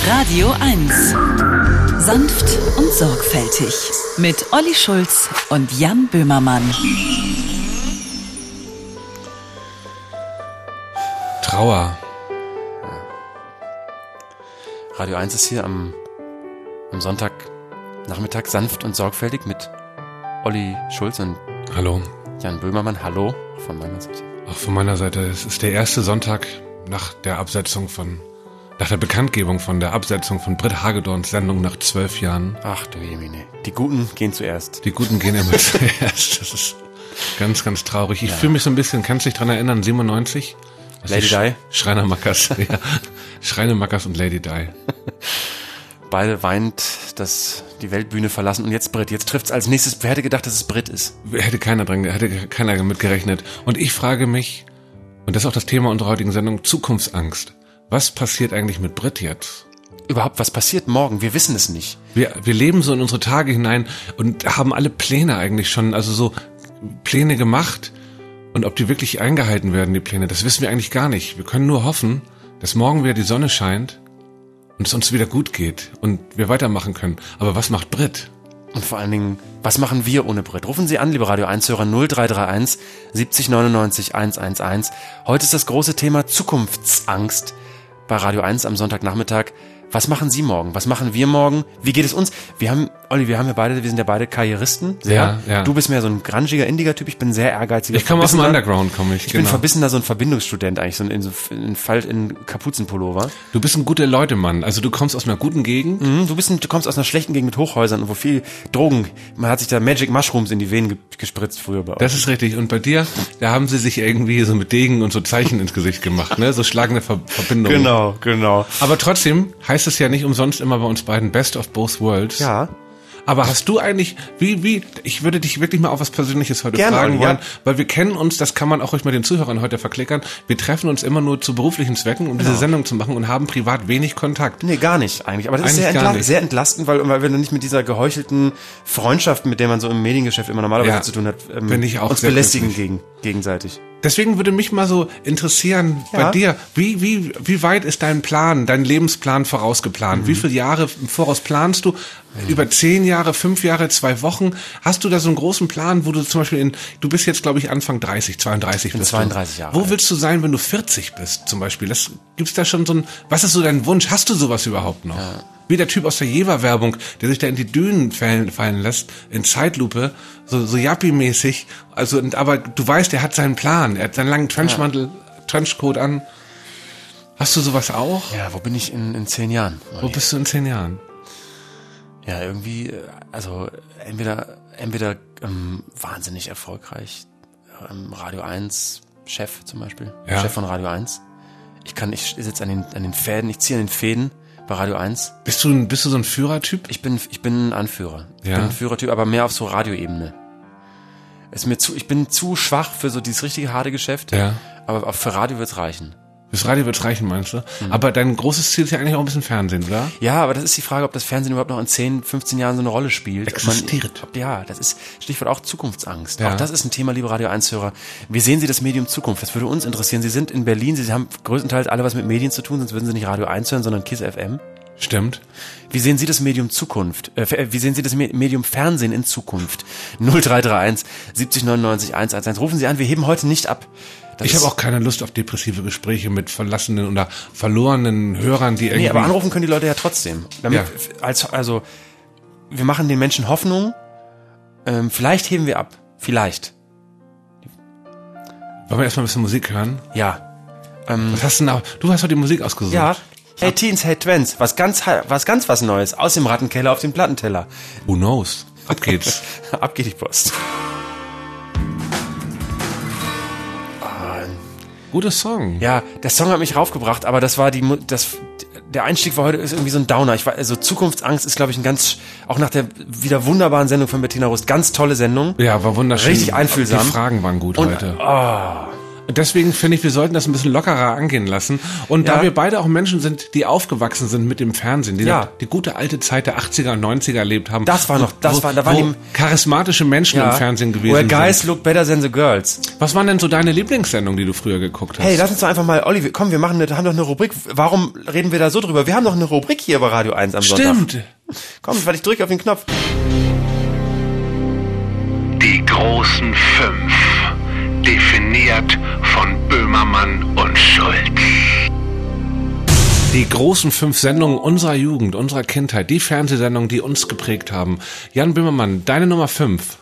Radio 1. Sanft und sorgfältig. Mit Olli Schulz und Jan Böhmermann. Trauer. Radio 1 ist hier am Sonntagnachmittag sanft und sorgfältig mit Olli Schulz und Hallo. Jan Böhmermann. Hallo von meiner Seite. Auch von meiner Seite. Es ist der erste Sonntag nach der Bekanntgebung von der Absetzung von Britt Hagedorns Sendung nach 12 Jahren. Ach du Jemine. Die Guten gehen zuerst. Die Guten gehen immer zuerst. Das ist ganz, ganz traurig. Ich fühle mich so ein bisschen, kannst du dich dran erinnern, 97? Lady Di? Schreinermackers, ja. Schreinermackers und Lady Di. Beide weint, dass die Weltbühne verlassen und jetzt Britt. Jetzt trifft's als nächstes. Wer hätte gedacht, dass es Britt ist? Hätte keiner damit gerechnet. Und ich frage mich, und das ist auch das Thema unserer heutigen Sendung, Zukunftsangst. Was passiert eigentlich mit Britt jetzt? Überhaupt, was passiert morgen? Wir wissen es nicht. Wir leben so in unsere Tage hinein und haben alle Pläne eigentlich schon, also so Pläne gemacht. Und ob die wirklich eingehalten werden, die Pläne, das wissen wir eigentlich gar nicht. Wir können nur hoffen, dass morgen wieder die Sonne scheint und es uns wieder gut geht und wir weitermachen können. Aber was macht Britt? Und vor allen Dingen, was machen wir ohne Britt? Rufen Sie an, liebe Radio 1-Hörer, 0331 70 99 111. Heute ist das große Thema Zukunftsangst bei Radio 1 am Sonntagnachmittag. Was machen Sie morgen? Was machen wir morgen? Wie geht es uns? Wir sind ja beide Karrieristen. Sehr. Ja. Du bist mehr so ein grungiger, indiger Typ. Ich bin sehr ehrgeiziger. Ich komme aus dem Underground, Ich bin verbissener, so ein Verbindungsstudent eigentlich, so in Kapuzenpullover. Du bist ein guter Leutemann. Also du kommst aus einer guten Gegend. Du kommst aus einer schlechten Gegend mit Hochhäusern und wo viel Drogen, man hat sich da Magic Mushrooms in die Venen gespritzt früher bei euch. Das ist richtig. Und bei dir, da haben sie sich irgendwie so mit Degen und so Zeichen ins Gesicht gemacht, ne? So schlagende Verbindungen. Genau. Aber trotzdem heißt es ja nicht umsonst immer bei uns beiden Best of Both Worlds. Ja. Aber hast du eigentlich, ich würde dich wirklich mal auf was Persönliches heute gerne fragen wollen, ja. Weil wir kennen uns, das kann man auch ruhig mal den Zuhörern heute verklickern, wir treffen uns immer nur zu beruflichen Zwecken, um diese Sendung zu machen und haben privat wenig Kontakt. Nee, gar nicht eigentlich. Aber das ist sehr entlastend, weil wir nicht mit dieser geheuchelten Freundschaft, mit der man so im Mediengeschäft immer normalerweise zu tun hat, bin ich auch uns belästigen gegenseitig. Deswegen würde mich mal so interessieren, bei dir, wie weit ist dein Lebensplan vorausgeplant? Wie viele Jahre im Voraus planst du? Über 10 Jahre, 5 Jahre, 2 Wochen? Hast du da so einen großen Plan, wo du zum Beispiel du bist jetzt, glaube ich, Anfang 30, 32 bist 32 Jahre. Wo willst du sein, wenn du 40 bist, zum Beispiel? Gibt's da schon was ist so dein Wunsch? Hast du sowas überhaupt noch? Ja. Wie der Typ aus der Jever-Werbung, der sich da in die Dünen fallen lässt, in Zeitlupe, so Yuppie-mäßig. Also, aber du weißt, er hat seinen Plan. Er hat seinen langen Trenchcoat an. Hast du sowas auch? Ja, wo bin ich in 10 Jahren? Wo bist du in 10 Jahren? Ja, irgendwie, also entweder wahnsinnig erfolgreich, Radio 1 Chef zum Beispiel, Chef von Radio 1. Ich sitze an den Fäden, ich ziehe an den Fäden bei Radio 1. Bist du so ein Führertyp? Ich bin ein Anführer. Ich bin ein Führertyp, aber mehr auf so Radioebene. Ich bin zu schwach für so dieses richtige harte Geschäft, aber für Radio wird's reichen. Fürs Radio wird's reichen, meinst du? Aber dein großes Ziel ist ja eigentlich auch ein bisschen Fernsehen, oder? Ja, aber das ist die Frage, ob das Fernsehen überhaupt noch in 10, 15 Jahren so eine Rolle spielt. Existiert. Das ist Stichwort auch Zukunftsangst. Ja. Auch das ist ein Thema, liebe Radio 1-Hörer. Wie sehen Sie das Medium Zukunft? Das würde uns interessieren. Sie sind in Berlin, Sie haben größtenteils alle was mit Medien zu tun, sonst würden Sie nicht Radio 1 hören, sondern KISS FM. Stimmt. Wie sehen Sie das Medium Zukunft? Wie sehen Sie das Medium Fernsehen in Zukunft? 0331 70 99 111. Rufen Sie an, wir heben heute nicht ab. Ich habe auch keine Lust auf depressive Gespräche mit verlassenen oder verlorenen Hörern, die irgendwie... Nee, aber anrufen können die Leute ja trotzdem. Also, wir machen den Menschen Hoffnung. Vielleicht heben wir ab. Vielleicht. Wollen wir erstmal ein bisschen Musik hören? Ja. Was hast du denn du hast heute die Musik ausgesucht. Ja. Hey Teens, hey Twents. Was Neues. Aus dem Rattenkeller auf den Plattenteller. Who knows? Ab geht's. Ab geht die Post. Guter Song. Ja, der Song hat mich raufgebracht, aber der Einstieg war heute ist irgendwie so ein Downer. Also Zukunftsangst ist, glaube ich, auch nach der wieder wunderbaren Sendung von Bettina Rust, ganz tolle Sendung. Ja, war wunderschön. Richtig einfühlsam. Die Fragen waren gut heute. Und deswegen finde ich, wir sollten das ein bisschen lockerer angehen lassen. Und da wir beide auch Menschen sind, die aufgewachsen sind mit dem Fernsehen, die gute alte Zeit der 80er und 90er erlebt haben. Da waren die charismatische Menschen im Fernsehen gewesen sind. Where guys look better than the girls. Was waren denn so deine Lieblingssendungen, die du früher geguckt hast? Hey, lass uns doch einfach mal, Olli, komm, haben doch eine Rubrik. Warum reden wir da so drüber? Wir haben doch eine Rubrik hier bei Radio 1 am Sonntag. Stimmt. Komm, ich drücke auf den Knopf. Die großen 5. Definiert von Böhmermann und Schulz. Die großen 5 Sendungen unserer Jugend, unserer Kindheit, die Fernsehsendungen, die uns geprägt haben. Jan Böhmermann, deine Nummer 5.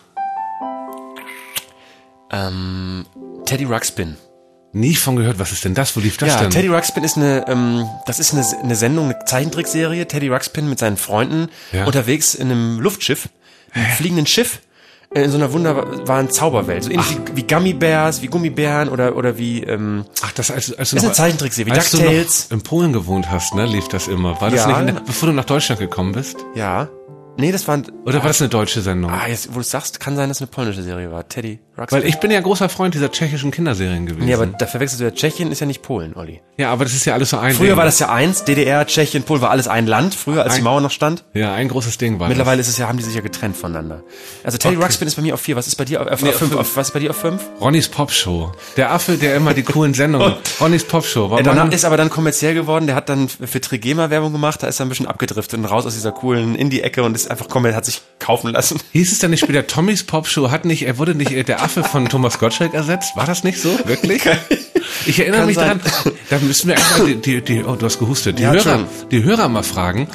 Teddy Ruxpin. Nie von gehört, was ist denn das? Wo lief das denn? Teddy Ruxpin ist eine Sendung, eine Zeichentrickserie. Teddy Ruxpin mit seinen Freunden unterwegs in einem Luftschiff, einem fliegenden Schiff. In so einer wunderbaren Zauberwelt. So ähnlich wie Gummy Bears, wie Gummibären oder wie, das als ist eine Zeichentrickserie, wie DuckTales. Du noch in Polen gewohnt hast, ne, lief das immer. War das nicht, bevor du nach Deutschland gekommen bist? Ja. Nee, das war... Oder war das eine deutsche Sendung? Jetzt, wo du es sagst, kann sein, dass es eine polnische Serie war. Teddy Ruxpin. Weil ich bin ja großer Freund dieser tschechischen Kinderserien gewesen. Nee, aber da verwechselst du ja, Tschechien ist ja nicht Polen, Olli. Ja, aber das ist ja alles so ein Früher Ding. war das ja eins, DDR, Tschechien, Polen war alles ein Land, früher, als die Mauer noch stand. Ja, ein großes Ding war Mittlerweile haben die sich ja getrennt voneinander. Also Teddy Ruxpin ist bei mir auf 4. Was ist bei dir auf 5? Was ist bei dir auf 5? Ronnys Popshow. Der Affe, der immer die coolen Sendungen... Ronnys Popshow. Danach ist aber dann kommerziell geworden, der hat dann für Trigema Werbung gemacht, da ist er ein bisschen abgedriftet und raus aus dieser coolen Indie-Ecke und ist einfach hat sich kaufen lassen. Hieß es dann nicht später Tommys Popshow? Wurde nicht der Affe von Thomas Gottschalk ersetzt? War das nicht so? Wirklich? Ich erinnere mich daran, da müssen wir einfach du hast gehustet, die Hörer mal fragen,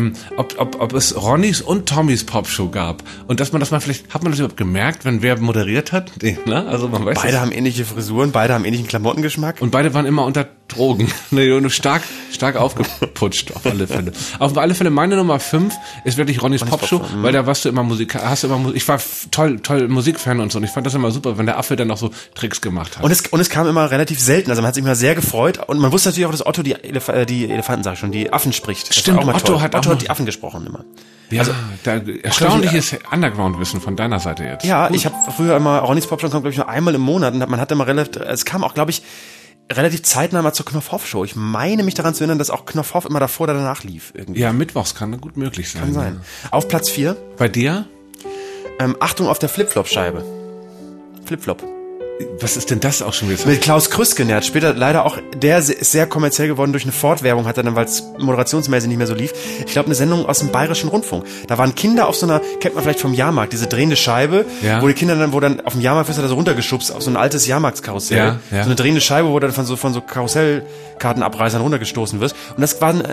ob es Ronnys und Tommys Popshow gab. Und dass man das mal hat man das überhaupt gemerkt, wenn wer moderiert hat? Nee, ne? Also man weiß beide haben ähnliche Frisuren, beide haben ähnlichen Klamottengeschmack. Und beide waren immer unter Drogen. Stark aufgeputscht, auf alle Fälle. Auf alle Fälle, meine Nummer 5 ist wirklich Ronnys Popshow, weil da warst du immer ich war toll Musikfan und so, und ich fand das immer super, wenn der Affe dann noch so Tricks gemacht hat. Und es kam immer relativ selten, also man hat sich immer sehr gefreut und man wusste natürlich auch, dass Otto die Elefanten, sag ich schon, die Affen spricht. Stimmt, auch mal Otto hat die Affen gesprochen immer. Ja, also erstaunliches Underground-Wissen von deiner Seite jetzt. Ja, ich habe früher immer, Ronnys Popshow kam, glaube ich, nur einmal im Monat und man hat immer es kam auch, glaube ich, relativ zeitnah mal zur Knopf-Hoff-Show. Ich meine mich daran zu erinnern, dass auch Knopf-Hoff immer davor oder danach lief. Irgendwie. Ja, mittwochs kann gut möglich sein. Kann sein. Auf Platz 4. Bei dir? Achtung auf der Flip-Flop-Scheibe. Flip-Flop. Was ist denn das auch schon wieder? Mit Klaus Krüske, der hat später leider auch, der ist sehr kommerziell geworden durch eine Ford-Werbung, hat er dann, weil es moderationsmäßig nicht mehr so lief. Ich glaube, eine Sendung aus dem Bayerischen Rundfunk. Da waren Kinder auf so einer, kennt man vielleicht vom Jahrmarkt, diese drehende Scheibe, wo die Kinder dann, auf dem Jahrmarkt wirst du da so runtergeschubst, auf so ein altes Jahrmarktskarussell. Ja. So eine drehende Scheibe, wo du dann von so Karussellkartenabreißern runtergestoßen wirst. Und das war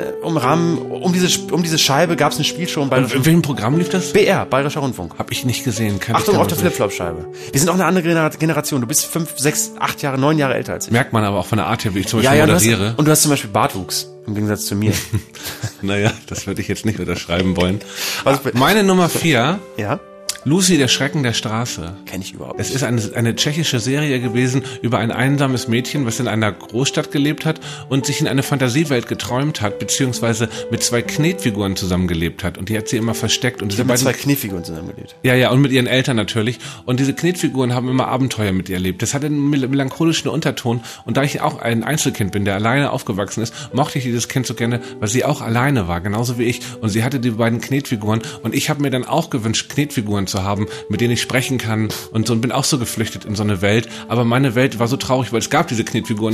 um diese Scheibe gab es eine Spielshow im Bayerischen. In welchem Programm lief das? BR, Bayerischer Rundfunk. Hab ich nicht gesehen. Achtung auf der Flip-Flop-Scheibe. Wir sind auch eine andere Generation. Du bist 5, 6, 8 Jahre, 9 Jahre älter als ich. Merkt man aber auch von der Art her, wie ich zum Beispiel moderiere. Und du hast zum Beispiel Bartwuchs, im Gegensatz zu mir. Naja, das würde ich jetzt nicht unterschreiben wollen. Meine Nummer 4. Ja? Lucy, der Schrecken der Straße. Kenn ich überhaupt nicht. Es ist eine tschechische Serie gewesen über ein einsames Mädchen, was in einer Großstadt gelebt hat und sich in eine Fantasiewelt geträumt hat, beziehungsweise mit 2 Knetfiguren zusammengelebt hat. Und die hat sie immer versteckt. Und mit 2 Knetfiguren zusammengelebt. Ja, und mit ihren Eltern natürlich. Und diese Knetfiguren haben immer Abenteuer mit ihr erlebt. Das hatte einen melancholischen Unterton. Und da ich auch ein Einzelkind bin, der alleine aufgewachsen ist, mochte ich dieses Kind so gerne, weil sie auch alleine war, genauso wie ich. Und sie hatte die beiden Knetfiguren. Und ich habe mir dann auch gewünscht, Knetfiguren zu haben, mit denen ich sprechen kann und so, und bin auch so geflüchtet in so eine Welt. Aber meine Welt war so traurig, weil es gab diese Knetfiguren.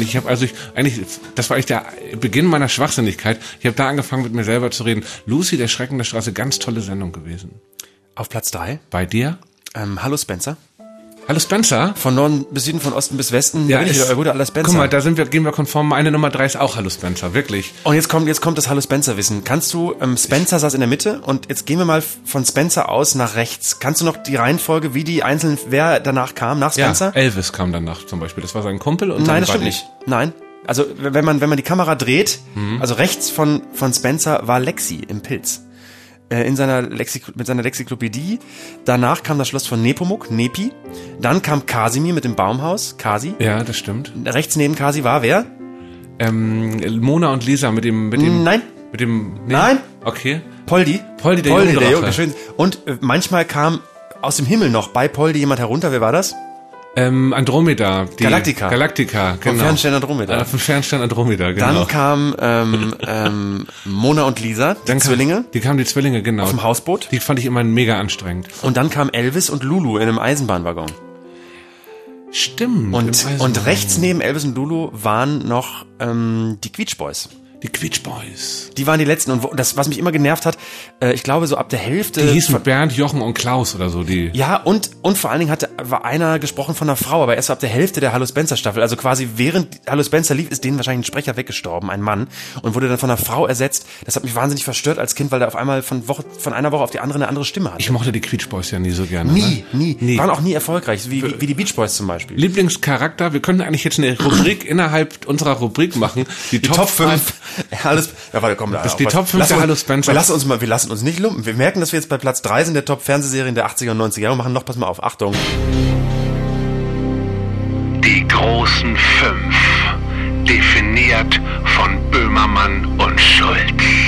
Das war echt der Beginn meiner Schwachsinnigkeit. Ich habe da angefangen, mit mir selber zu reden. Lucy, der Schrecken der Straße, ganz tolle Sendung gewesen. Auf Platz 3. Bei dir? Hallo Spencer. Hallo Spencer. Von Norden bis Süden, von Osten bis Westen. Ja, gute aller Spencer. Guck mal, gehen wir konform. Meine Nummer 3 ist auch Hallo Spencer, wirklich. Und jetzt kommt das Hallo Spencer Wissen. Kannst du, Spencer saß in der Mitte und jetzt gehen wir mal von Spencer aus nach rechts. Kannst du noch die Reihenfolge, wer danach kam, nach Spencer? Ja, Elvis kam danach zum Beispiel. Das war sein Kumpel und Nein, das stimmt nicht. Nein. Also, wenn man die Kamera dreht, also rechts von Spencer war Lexi im Pilz. Mit seiner Lexiklopädie. Danach kam das Schloss von Nepomuk, Nepi. Dann kam Kasimir mit dem Baumhaus, Kasi. Ja, das stimmt. Rechts neben Kasi war wer? Mona und Lisa mit dem. Nein. Nein. Okay. Poldi, der Junge. Und manchmal kam aus dem Himmel noch bei Poldi jemand herunter. Wer war das? Andromeda. Galactica, genau. Vom Fernstern Andromeda. Vom Fernstern Andromeda, genau. Dann kam Mona und Lisa, die Zwillinge. Die kamen die Zwillinge, genau. Auf dem Hausboot. Die fand ich immer mega anstrengend. Und dann kam Elvis und Lulu in einem Eisenbahnwaggon. Stimmt. Und rechts neben Elvis und Lulu waren noch die Quietsch Boys. Die Quietsch Boys. Die waren die letzten. Und das, was mich immer genervt hat, ich glaube so ab der Hälfte... Die hießen Bernd, Jochen und Klaus oder so. Die. Ja, und vor allen Dingen war einer gesprochen von einer Frau, aber erst ab der Hälfte der Hallo Spencer Staffel. Also quasi während Hallo Spencer lief, ist denen wahrscheinlich ein Sprecher weggestorben, ein Mann, und wurde dann von einer Frau ersetzt. Das hat mich wahnsinnig verstört als Kind, weil der auf einmal von einer Woche auf die andere eine andere Stimme hatte. Ich mochte die Quietsch Boys ja nie so gerne. Nie. Waren auch nie erfolgreich, wie die Beach Boys zum Beispiel. Lieblingscharakter, wir könnten eigentlich jetzt eine Rubrik innerhalb unserer Rubrik machen. Die Top 5. Alles. Ja, warte, komm da. Das ist die Top 5 der Hallo Spencer. Wir lassen uns nicht lumpen. Wir merken, dass wir jetzt bei Platz 3 sind der Top-Fernsehserien der 80er und 90er Jahre und machen noch, pass mal auf, Achtung. Die großen 5. Definiert von Böhmermann und Schulz.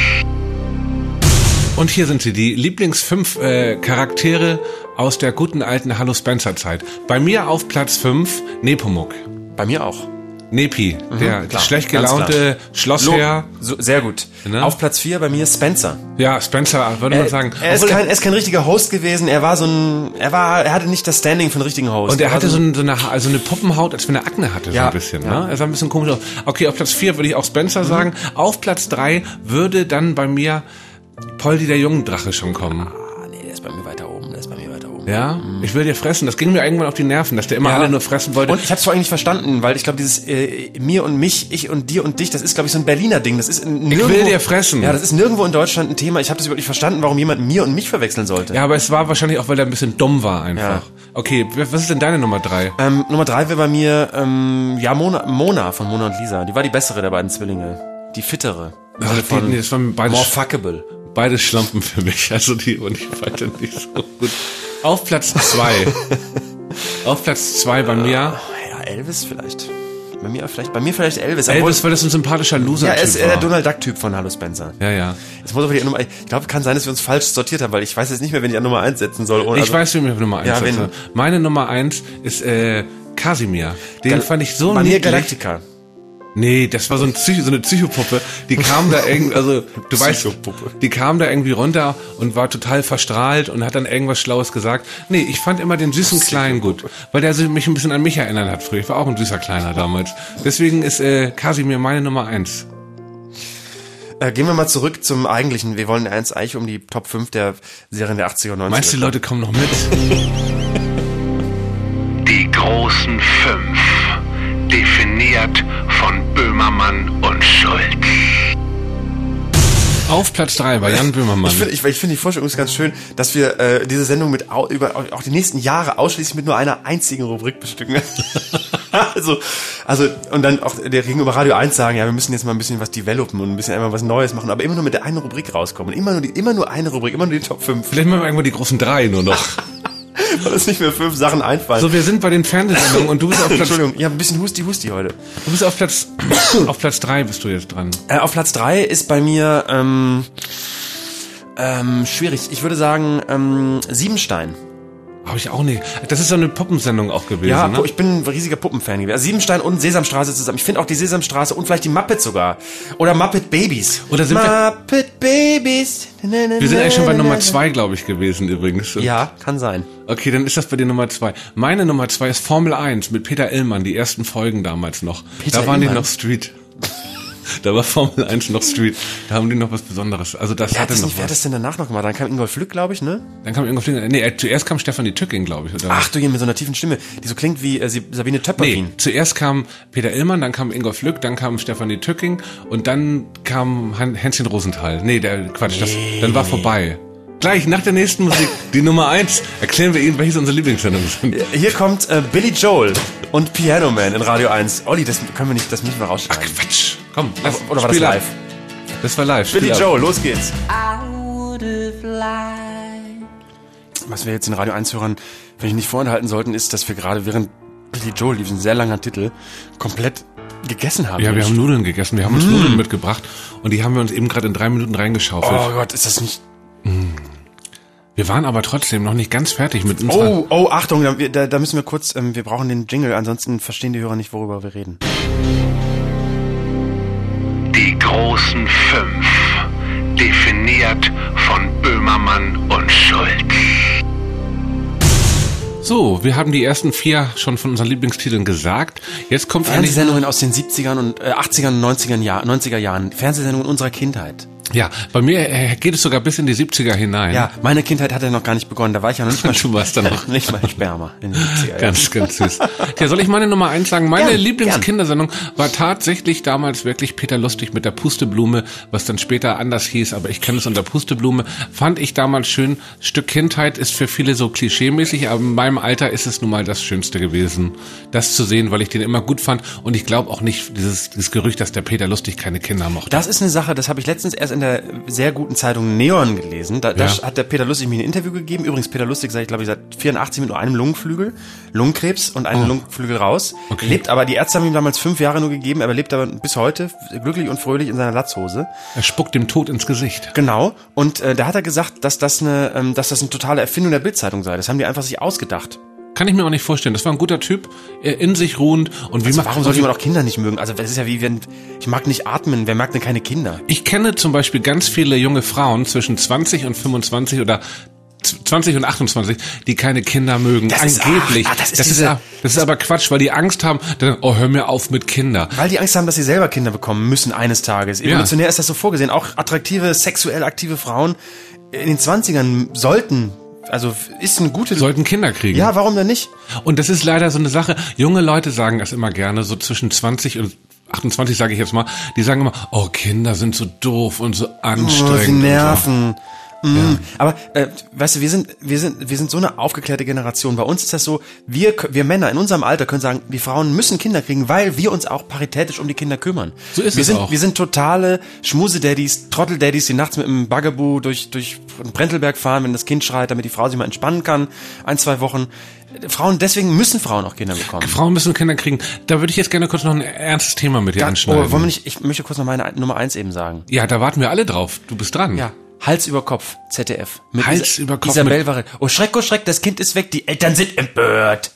Und hier sind sie, die Lieblings-5 Charaktere aus der guten alten Hallo Spencer Zeit. Bei mir auf Platz 5 Nepomuk. Bei mir auch. Nepi, der schlecht gelaunte Schlossherr. Sehr gut. Ne? Auf Platz 4 bei mir Spencer. Ja, Spencer, würde man sagen. Er ist kein richtiger Host gewesen. Er hatte nicht das Standing für einen richtigen Host. Und er hatte so eine Puppenhaut, als wenn er Akne hatte, so ein bisschen. Ja. Ne? Er sah ein bisschen komisch aus. Okay, auf Platz 4 würde ich auch Spencer sagen. Auf Platz 3 würde dann bei mir Poldi der Jungendrache schon kommen. Nee, der ist bei mir weiter oben. Ja, ich will dir fressen. Das ging mir irgendwann auf die Nerven, dass der immer alle nur fressen wollte. Und ich habe es vor allem nicht verstanden, weil ich glaube, dieses mir und mich, ich und dir und dich, das ist, glaube ich, so ein Berliner Ding. Das ist nirgendwo, ich will dir fressen. Ja, das ist nirgendwo in Deutschland ein Thema. Ich habe das überhaupt nicht verstanden, warum jemand mir und mich verwechseln sollte. Ja, aber es war wahrscheinlich auch, weil er ein bisschen dumm war einfach. Ja. Okay, was ist denn deine Nummer 3? Nummer 3 wäre bei mir Mona von Mona und Lisa. Die war die bessere der beiden Zwillinge. Die fittere. Das waren beide more fuckable. Beide Schlampen für mich, also die fand ich nicht so gut. Auf Platz 2. Auf Platz 2 bei mir. Ja, Elvis vielleicht. Bei mir vielleicht Elvis. Elvis, weil das ein sympathischer Loser-Typ war. Ja, er ist der Donald Duck-Typ von Hallo Spencer. Ja. Das muss aber die Nummer, ich glaube, kann sein, dass wir uns falsch sortiert haben, weil ich weiß jetzt nicht mehr, wenn ich an Nummer 1 setzen soll. Ich weiß, wie ich auf Nummer 1 setze. Meine Nummer 1 ist Kasimir. Den fand ich so niedlich. Bei mir Galactica. Nee, das war so eine Psychopuppe, die kam da irgendwie, also du weißt, die kam da irgendwie runter und war total verstrahlt und hat dann irgendwas Schlaues gesagt. Nee, ich fand immer den süßen Kleinen gut, weil der mich ein bisschen an mich erinnert hat früher. Ich war auch ein süßer Kleiner damals. Deswegen ist Kasimir meine Nummer 1. Gehen wir mal zurück zum eigentlichen. Wir wollen eigentlich um die Top 5 der Serien der 80er und 90er. Meinst du, die Leute kommen noch mit? Die großen 5. Definiert von Böhmermann und Schulz. Auf Platz 3 war Jan Böhmermann. Ich finde die Vorstellung ist ganz schön, dass wir diese Sendung über auch die nächsten Jahre ausschließlich mit nur einer einzigen Rubrik bestücken. also und dann auch der gegenüber Radio 1 sagen, ja, wir müssen jetzt mal ein bisschen was developen und ein bisschen einmal was Neues machen, aber immer nur mit der einen Rubrik rauskommen. Immer nur eine Rubrik, immer nur die Top 5. Vielleicht machen wir irgendwo die großen 3 nur noch. Weil uns nicht mehr 5 Sachen einfallen. So, wir sind bei den Fernsehsendungen und du bist auf Platz... Entschuldigung, ich habe ein bisschen Husti heute. Du bist auf Platz 3 bist du jetzt dran. Auf Platz 3 ist bei mir schwierig. Ich würde sagen Siebenstein. Habe ich auch nicht. Das ist so eine Puppensendung auch gewesen, ja, ne? Ich bin ein riesiger Puppenfan gewesen. Siebenstein und Sesamstraße zusammen. Ich finde auch die Sesamstraße und vielleicht die Muppets sogar. Oder Muppet Babies. Oder sind Muppet Babies. Wir sind eigentlich schon bei Nummer 2, glaube ich, gewesen übrigens. Ja, kann sein. Okay, dann ist das bei dir Nummer 2. Meine Nummer 2 ist Formel 1 mit Peter Illmann, die ersten Folgen damals noch. Da waren die noch Street. Da war Formel 1 noch Street. Da haben die noch was Besonderes. Also das hatte noch was. Wer hat das denn danach noch gemacht? Dann kam Ingolf Lück, glaube ich, ne? Dann kam Ingolf Lück. Nee, zuerst kam Stefanie Tücking, glaube ich. Oder? Ach du, mit so einer tiefen Stimme, die so klingt wie Sabine Töpperwien. Nee, zuerst kam Peter Illmann, dann kam Ingolf Lück, dann kam Stefanie Tücking und dann kam Hänschen Rosenthal. Nee, dann war vorbei. Gleich nach der nächsten Musik, die Nummer 1, erklären wir Ihnen, welches unsere Lieblingssendungen sind. Hier kommt Billy Joel und Piano Man in Radio 1. Olli, das müssen wir rausschneiden. Ach Quatsch, komm, oder war das live? Das war live. Billy Joel, los geht's. Was wir jetzt in Radio 1-Hörern vielleicht nicht vorenthalten sollten, ist, dass wir gerade während Billy Joel lief, ein sehr langer Titel, komplett gegessen haben. Ja, wir haben Nudeln gegessen, wir haben uns Nudeln mitgebracht und die haben wir uns eben gerade in 3 Minuten reingeschaufelt. Oh Gott, ist das nicht... Wir waren aber trotzdem noch nicht ganz fertig mit unserer... Oh, Achtung, da müssen wir kurz, wir brauchen den Jingle, ansonsten verstehen die Hörer nicht, worüber wir reden. Die großen 5, definiert von Böhmermann und Schulz. So, wir haben die ersten 4 schon von unseren Lieblingstiteln gesagt. Jetzt kommt Fernsehsendungen aus den 70ern und 80ern und 90er Jahren. Fernsehsendungen unserer Kindheit. Ja, bei mir geht es sogar bis in die 70er hinein. Ja, meine Kindheit hat ja noch gar nicht begonnen. Da war ich ja noch nicht mal, Du warst da noch. nicht mal Sperma in den 70er. Ganz, ganz süß. Ja, soll ich meine Nummer 1 sagen? Meine Lieblingskindersendung war tatsächlich damals wirklich Peter Lustig mit der Pusteblume, was dann später anders hieß, aber ich kenne es unter Pusteblume. Fand ich damals schön. Stück Kindheit ist für viele so klischeemäßig, aber in meinem Alter ist es nun mal das Schönste gewesen, das zu sehen, weil ich den immer gut fand und ich glaube auch nicht dieses Gerücht, dass der Peter Lustig keine Kinder mochte. Das ist eine Sache, das habe ich letztens erst in der sehr guten Zeitung Neon gelesen. Da hat der Peter Lustig mir ein Interview gegeben. Übrigens, Peter Lustig, seit 84 mit nur einem Lungenflügel, Lungenkrebs und einem Lungenflügel raus. Okay. Lebt aber, die Ärzte haben ihm damals 5 Jahre nur gegeben, aber lebt aber bis heute glücklich und fröhlich in seiner Latzhose. Er spuckt dem Tod ins Gesicht. Genau. Und da hat er gesagt, dass das eine totale Erfindung der Bildzeitung sei. Das haben die einfach sich ausgedacht. Kann ich mir auch nicht vorstellen. Das war ein guter Typ, in sich ruhend. Und wie warum sollte man auch Kinder nicht mögen? Also das ist ja wie wenn, ich mag nicht atmen, wer mag denn keine Kinder? Ich kenne zum Beispiel ganz viele junge Frauen zwischen 20 und 25 oder 20 und 28, die keine Kinder mögen. Angeblich. Das ist aber Quatsch, weil die Angst haben, dann, hör mir auf mit Kindern. Weil die Angst haben, dass sie selber Kinder bekommen müssen eines Tages. Evolutionär ist das so vorgesehen. Auch attraktive, sexuell aktive Frauen in den 20ern sollten Kinder kriegen. Ja, warum denn nicht? Und das ist leider so eine Sache. Junge Leute sagen das immer gerne, so zwischen 20 und 28 sage ich jetzt mal, die sagen immer, Kinder sind so doof und so anstrengend. Sie nerven. Ja. Aber weißt du, wir sind so eine aufgeklärte Generation. Bei uns ist das so, wir Männer in unserem Alter können sagen, die Frauen müssen Kinder kriegen, weil wir uns auch paritätisch um die Kinder kümmern. So ist es auch. Wir sind totale Schmuse-Daddies, Trottel-Daddies, die nachts mit dem Bugaboo durch Prenzlberg fahren, wenn das Kind schreit, damit die Frau sich mal entspannen kann, 1-2 Wochen. Deswegen müssen Frauen auch Kinder bekommen. Frauen müssen Kinder kriegen. Da würde ich jetzt gerne kurz noch ein ernstes Thema mit dir anschneiden. Ich möchte kurz noch meine Nummer 1 eben sagen. Ja, da warten wir alle drauf. Du bist dran. Ja. Hals über Kopf, ZDF. Mit Hals über Kopf. Isabel Varell. Oh Schreck, das Kind ist weg, die Eltern sind empört.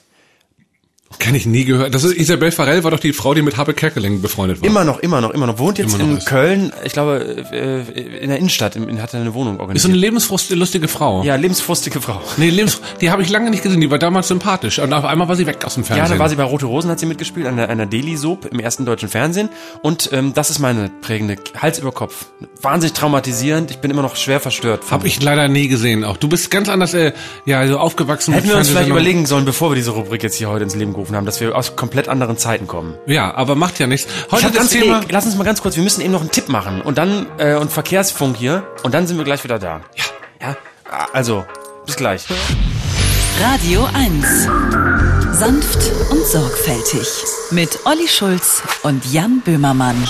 Kann ich nie gehört. Das ist Isabel Varell, war doch die Frau, die mit Habe Kerkeling befreundet war. Immer noch. Wohnt jetzt in Köln, ich glaube, in der Innenstadt, hat eine Wohnung organisiert. Ist so eine lebenslustige Frau. Ja, lebensfrustige Frau. Nee, die habe ich lange nicht gesehen, die war damals sympathisch. Und auf einmal war sie weg aus dem Fernsehen. Ja, dann war sie bei Rote Rosen, hat sie mitgespielt, an einer Daily-Soap im ersten deutschen Fernsehen. Und das ist meine prägende Hals über Kopf. Wahnsinnig traumatisierend, ich bin immer noch schwer verstört. Hab ich leider nie gesehen auch. Du bist ganz anders, so aufgewachsen. Hätten wir uns vielleicht überlegen sollen, bevor wir diese Rubrik jetzt hier heute ins Leben gerufen haben, dass wir aus komplett anderen Zeiten kommen. Ja, aber macht ja nichts. Heute das Thema. Lass uns mal ganz kurz, wir müssen eben noch einen Tipp machen und dann und Verkehrsfunk hier und dann sind wir gleich wieder da. Ja. Also, bis gleich. Radio 1. Sanft und sorgfältig. Mit Olli Schulz und Jan Böhmermann.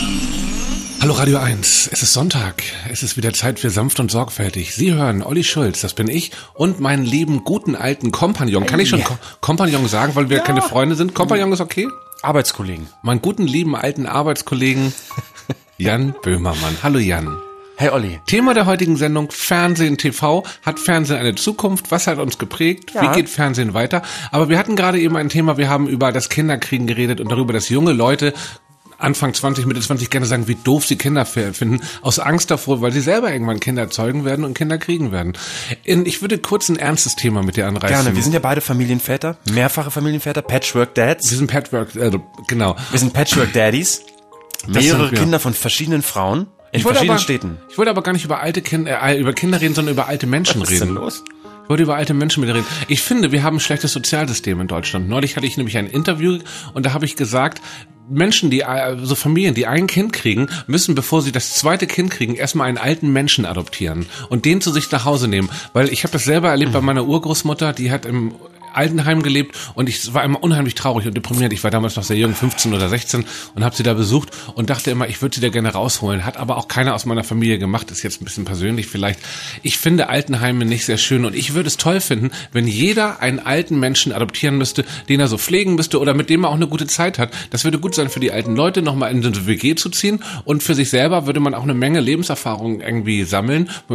Hallo Radio 1, es ist Sonntag, es ist wieder Zeit für sanft und sorgfältig. Sie hören Olli Schulz, das bin ich und meinen lieben, guten, alten Kompagnon. Kann ich schon Kompagnon sagen, weil wir keine Freunde sind? Kompagnon ist okay? Arbeitskollegen. Meinen guten, lieben, alten Arbeitskollegen Jan Böhmermann. Hallo Jan. Hey Olli. Thema der heutigen Sendung, Fernsehen, TV. Hat Fernsehen eine Zukunft? Was hat uns geprägt? Ja. Wie geht Fernsehen weiter? Aber wir hatten gerade eben ein Thema, wir haben über das Kinderkriegen geredet und darüber, dass junge Leute Anfang 20, Mitte 20 gerne sagen, wie doof sie Kinder finden, aus Angst davor, weil sie selber irgendwann Kinder zeugen werden und Kinder kriegen werden. Ich würde kurz ein ernstes Thema mit dir anreißen. Gerne, wir sind ja beide Familienväter, mehrfache Familienväter, Patchwork-Dads. Wir sind genau. Wir sind Patchwork-Daddies, mehrere Kinder von verschiedenen Frauen in verschiedenen Städten. Ich wollte aber gar nicht über über Kinder reden, sondern über alte Menschen reden. Was ist denn los? Ich wollte über alte Menschen mit dir reden. Ich finde, wir haben ein schlechtes Sozialsystem in Deutschland. Neulich hatte ich nämlich ein Interview und da habe ich gesagt, Menschen, Familien, die ein Kind kriegen, müssen, bevor sie das zweite Kind kriegen, erstmal einen alten Menschen adoptieren und den zu sich nach Hause nehmen. Weil ich habe das selber erlebt bei meiner Urgroßmutter, die hat im Altenheim gelebt und ich war immer unheimlich traurig und deprimiert. Ich war damals noch sehr jung, 15 oder 16 und habe sie da besucht und dachte immer, ich würde sie da gerne rausholen. Hat aber auch keiner aus meiner Familie gemacht. Ist jetzt ein bisschen persönlich vielleicht. Ich finde Altenheime nicht sehr schön und ich würde es toll finden, wenn jeder einen alten Menschen adoptieren müsste, den er so pflegen müsste oder mit dem er auch eine gute Zeit hat. Das würde gut sein für die alten Leute, nochmal in eine WG zu ziehen und für sich selber würde man auch eine Menge Lebenserfahrung irgendwie sammeln,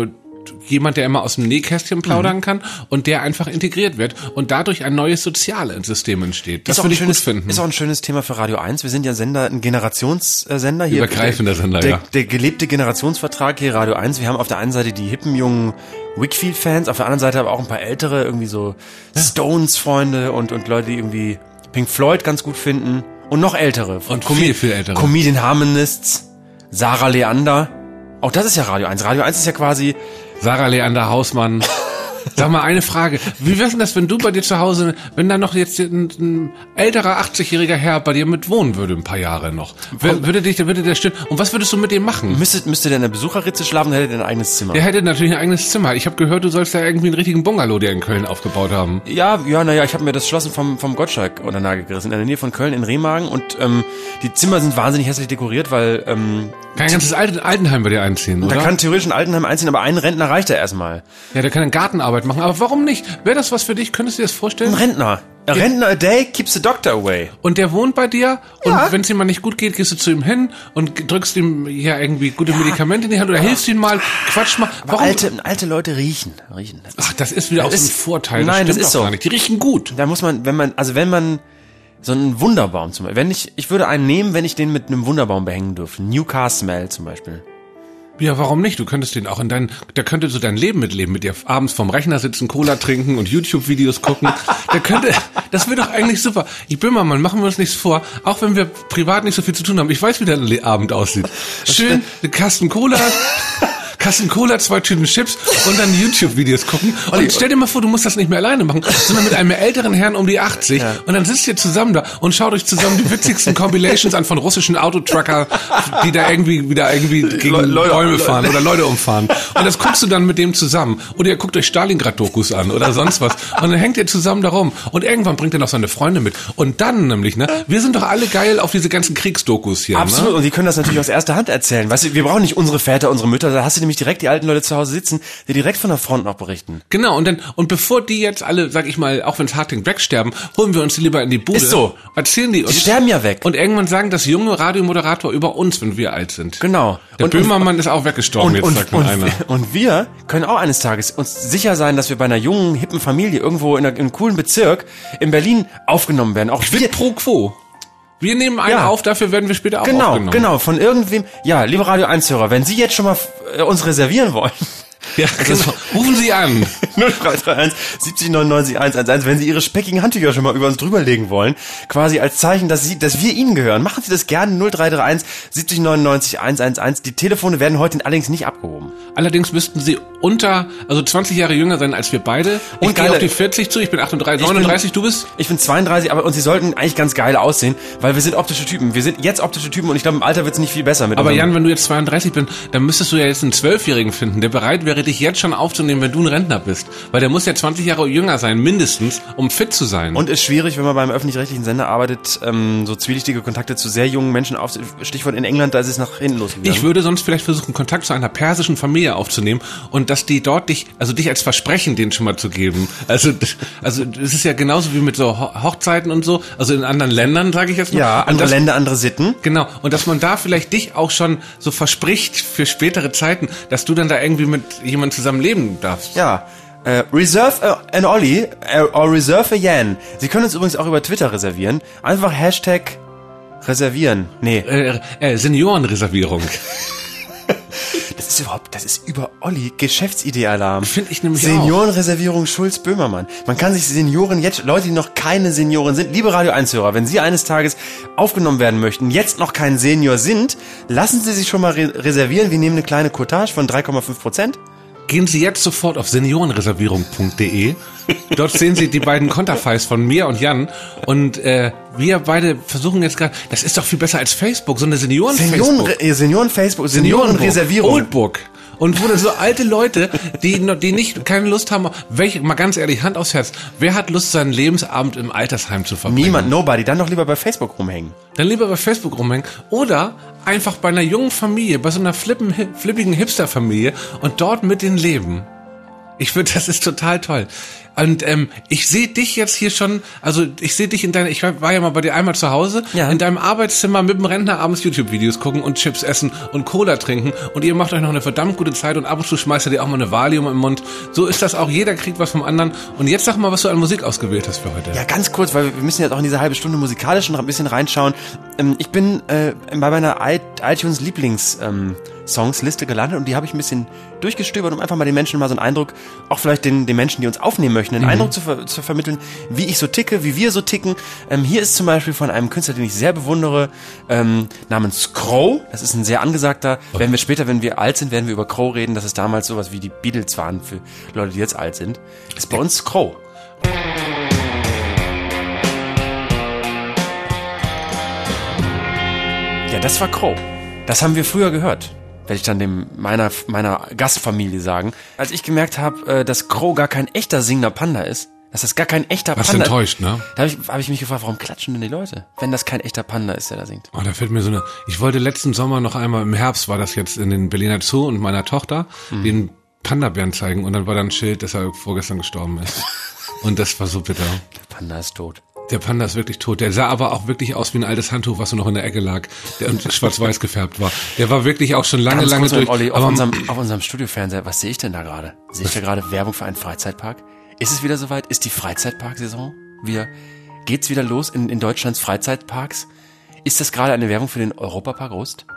jemand, der immer aus dem Nähkästchen plaudern kann und der einfach integriert wird und dadurch ein neues Sozialsystem entsteht. Das würde ich gut finden. Ist auch ein schönes Thema für Radio 1. Wir sind ja ein Generationssender hier. Übergreifender Sender, ja. Der gelebte Generationsvertrag hier, Radio 1. Wir haben auf der einen Seite die hippen, jungen Wakefield-Fans, auf der anderen Seite aber auch ein paar ältere, irgendwie so Stones-Freunde und Leute, die irgendwie Pink Floyd ganz gut finden. Und noch ältere. Und viel ältere. Comedian Harmonists, Sarah Leander. Auch das ist ja Radio 1. Radio 1 ist ja quasi... Sarah Leander Hausmann. Sag mal eine Frage. Wie wär's denn das, wenn du bei dir zu Hause, wenn da noch jetzt ein älterer 80-jähriger Herr bei dir mit wohnen würde, ein paar Jahre noch? Würde der stören? Und was würdest du mit dem machen? Müsste der in der Besucherritze schlafen, dann hätte der ein eigenes Zimmer. Der hätte natürlich ein eigenes Zimmer. Ich habe gehört, du sollst da irgendwie einen richtigen Bungalow dir in Köln aufgebaut haben. Ja, ich habe mir das Schlossen vom Gottschalk unter den Nagel gerissen, in der Nähe von Köln in Remagen und die Zimmer sind wahnsinnig hässlich dekoriert, weil kann ein ganzes Altenheim bei dir einziehen, oder? Da kann theoretisch ein Altenheim einziehen, aber ein Rentner reicht ja erstmal. Ja, der kann eine Gartenarbeit machen, aber warum nicht? Wäre das was für dich? Könntest du dir das vorstellen? Ein Rentner. A Rentner a day keeps the doctor away. Und der wohnt bei dir und wenn es ihm mal nicht gut geht, gehst du zu ihm hin und drückst ihm ja irgendwie gute Medikamente in die Hand oder hilfst ihm mal, quatsch mal. Warum? Alte Leute riechen. Ach, das ist wieder auch so ein Vorteil. Nein, das ist so. Gar nicht. Die riechen gut. Da muss man, wenn man so einen Wunderbaum zum Beispiel, ich würde einen nehmen, wenn ich den mit einem Wunderbaum behängen dürfte. New Car Smell zum Beispiel. Ja, warum nicht? Du könntest den auch der könnte so dein Leben mitleben, mit dir abends vorm Rechner sitzen, Cola trinken und YouTube-Videos gucken. Das wäre doch eigentlich super. Böhmermann, machen wir uns nichts vor, auch wenn wir privat nicht so viel zu tun haben. Ich weiß, wie der Abend aussieht. Schön, eine Kasten Cola, 2 Tüten Chips und dann YouTube-Videos gucken. Und stell dir mal vor, du musst das nicht mehr alleine machen, sondern mit einem älteren Herrn um die 80. Ja. Und dann sitzt ihr zusammen da und schaut euch zusammen die witzigsten Compilations an von russischen Autotrucker, die da irgendwie gegen Bäume fahren oder Leute umfahren. Und das guckst du dann mit dem zusammen. Oder ihr guckt euch Stalingrad-Dokus an oder sonst was. Und dann hängt ihr zusammen da rum. Und irgendwann bringt ihr noch seine Freunde mit. Und dann nämlich, wir sind doch alle geil auf diese ganzen Kriegsdokus hier. Absolut. Und die können das natürlich aus erster Hand erzählen. Weißt du, wir brauchen nicht unsere Väter, unsere Mütter. Da hast du nämlich direkt die alten Leute zu Hause sitzen, die direkt von der Front noch berichten. Genau, und bevor die jetzt alle, sag ich mal, auch wenn es hart klingt, wegsterben, holen wir uns die lieber in die Bude. Ist so. Erzählen die uns. Die sterben ja weg. Und irgendwann sagen das junge Radiomoderator über uns, wenn wir alt sind. Genau. Der Böhmermann ist auch weggestorben, sagt einer. Und wir können auch eines Tages uns sicher sein, dass wir bei einer jungen, hippen Familie irgendwo in einem coolen Bezirk in Berlin aufgenommen werden. Auch wir pro quo. Wir nehmen einen auf, dafür werden wir später auch aufgenommen. Genau, von irgendwem. Ja, liebe Radio 1-Hörer, wenn Sie jetzt schon mal uns reservieren wollen. Ja, genau. Rufen Sie an. 0331 70 99 111, wenn Sie Ihre speckigen Handtücher schon mal über uns drüberlegen wollen. Quasi als Zeichen, dass wir Ihnen gehören. Machen Sie das gerne. 0331 70 99 111. Die Telefone werden heute allerdings nicht abgehoben. Allerdings müssten Sie 20 Jahre jünger sein als wir beide. Ich gehe auf die 40 zu, ich bin 38, 39, du bist? Ich bin 32, und Sie sollten eigentlich ganz geil aussehen, weil wir sind optische Typen. Wir sind jetzt optische Typen und ich glaube, im Alter wird es nicht viel besser mit. Aber Jan, wenn du jetzt 32 bist, dann müsstest du ja jetzt einen 12-Jährigen finden, der bereit wäre, dich jetzt schon aufzunehmen, wenn du ein Rentner bist. Weil der muss ja 20 Jahre jünger sein, mindestens, um fit zu sein. Und ist schwierig, wenn man beim öffentlich-rechtlichen Sender arbeitet, so zwielichtige Kontakte zu sehr jungen Menschen Stichwort in England, da ist es nach hinten losgegangen. Ich würde sonst vielleicht versuchen, Kontakt zu einer persischen Familie aufzunehmen und dass die dort dich als Versprechen denen schon mal zu geben. Also es ist ja genauso wie mit so Hochzeiten und so, also in anderen Ländern, sage ich jetzt mal. Ja, andere Länder, andere Sitten. Genau. Und dass man da vielleicht dich auch schon so verspricht für spätere Zeiten, dass du dann da irgendwie mit jemandem zusammen leben darfst. Ja. Reserve an Olli or reserve a Jan. Sie können uns übrigens auch über Twitter reservieren. Einfach Hashtag reservieren. Nee. Seniorenreservierung. Das ist über Olli Geschäftsidee-Alarm. Finde ich nämlich Seniorenreservierung Schulz-Böhmermann. Man kann sich Senioren jetzt, Leute, die noch keine Senioren sind, liebe Radio 1-Hörer, wenn Sie eines Tages aufgenommen werden möchten, jetzt noch kein Senior sind, lassen Sie sich schon mal reservieren. Wir nehmen eine kleine Cottage von 3,5%. Gehen Sie jetzt sofort auf seniorenreservierung.de. Dort sehen Sie die beiden Konterfeis von mir und Jan. Und wir beide versuchen jetzt gerade, das ist doch viel besser als Facebook, so eine Senioren-Facebook, Seniorenreservierung. Oldbook. Und wo dann so alte Leute, die keine Lust haben, mal ganz ehrlich, Hand aufs Herz, wer hat Lust, seinen Lebensabend im Altersheim zu verbringen? Niemand, nobody, dann doch lieber bei Facebook rumhängen. Oder einfach bei einer jungen Familie, bei so einer flippigen Hipster-Familie und dort mit denen leben. Ich finde, das ist total toll. Und ich sehe dich jetzt hier schon, also ich sehe dich ich war ja mal bei dir einmal zu Hause, in deinem Arbeitszimmer mit dem Rentner abends YouTube-Videos gucken und Chips essen und Cola trinken und ihr macht euch noch eine verdammt gute Zeit und ab und zu schmeißt ihr dir auch mal eine Valium im Mund. So ist das auch, jeder kriegt was vom anderen. Und jetzt sag mal, was du an Musik ausgewählt hast für heute. Ja, ganz kurz, weil wir müssen jetzt auch in diese halbe Stunde musikalisch noch ein bisschen reinschauen. Ich bin bei meiner iTunes Lieblings-Songs-Liste gelandet und die habe ich ein bisschen durchgestöbert, um einfach mal den Menschen mal so einen Eindruck, auch vielleicht den Menschen, die uns aufnehmen möchten, einen Eindruck zu vermitteln, wie ich so ticke, wie wir so ticken. Hier ist zum Beispiel von einem Künstler, den ich sehr bewundere, namens Crow. Das ist ein sehr angesagter, werden wir später, wenn wir alt sind, werden wir über Crow reden, dass es damals sowas wie die Beatles waren für Leute, die jetzt alt sind. Ist bei uns Crow. Ja, das war Crow. Das haben wir früher gehört, werde ich dann meiner Gastfamilie sagen. Als ich gemerkt habe, dass Crow gar kein echter singender Panda ist, dass das gar kein echter Was Panda ist. enttäuscht, ne? Da hab ich mich gefragt, warum klatschen denn die Leute, wenn das kein echter Panda ist, der da singt? Oh, da fällt mir ich wollte letzten Sommer noch einmal, im Herbst war das jetzt in den Berliner Zoo und meiner Tochter, den Panda-Bären zeigen und dann war da ein Schild, dass er vorgestern gestorben ist. Und das war so bitter. Der Panda ist tot. Der Panda ist wirklich tot. Der sah aber auch wirklich aus wie ein altes Handtuch, was so noch in der Ecke lag, der schwarz-weiß gefärbt war. Der war wirklich auch schon lange durch. Olli, auf unserem Studiofernseher, was sehe ich denn da gerade? Sehe ich da gerade Werbung für einen Freizeitpark? Ist es wieder soweit? Ist die Freizeitpark-Saison wieder? Geht's wieder los in Deutschlands Freizeitparks? Ist das gerade eine Werbung für den Europapark Rust?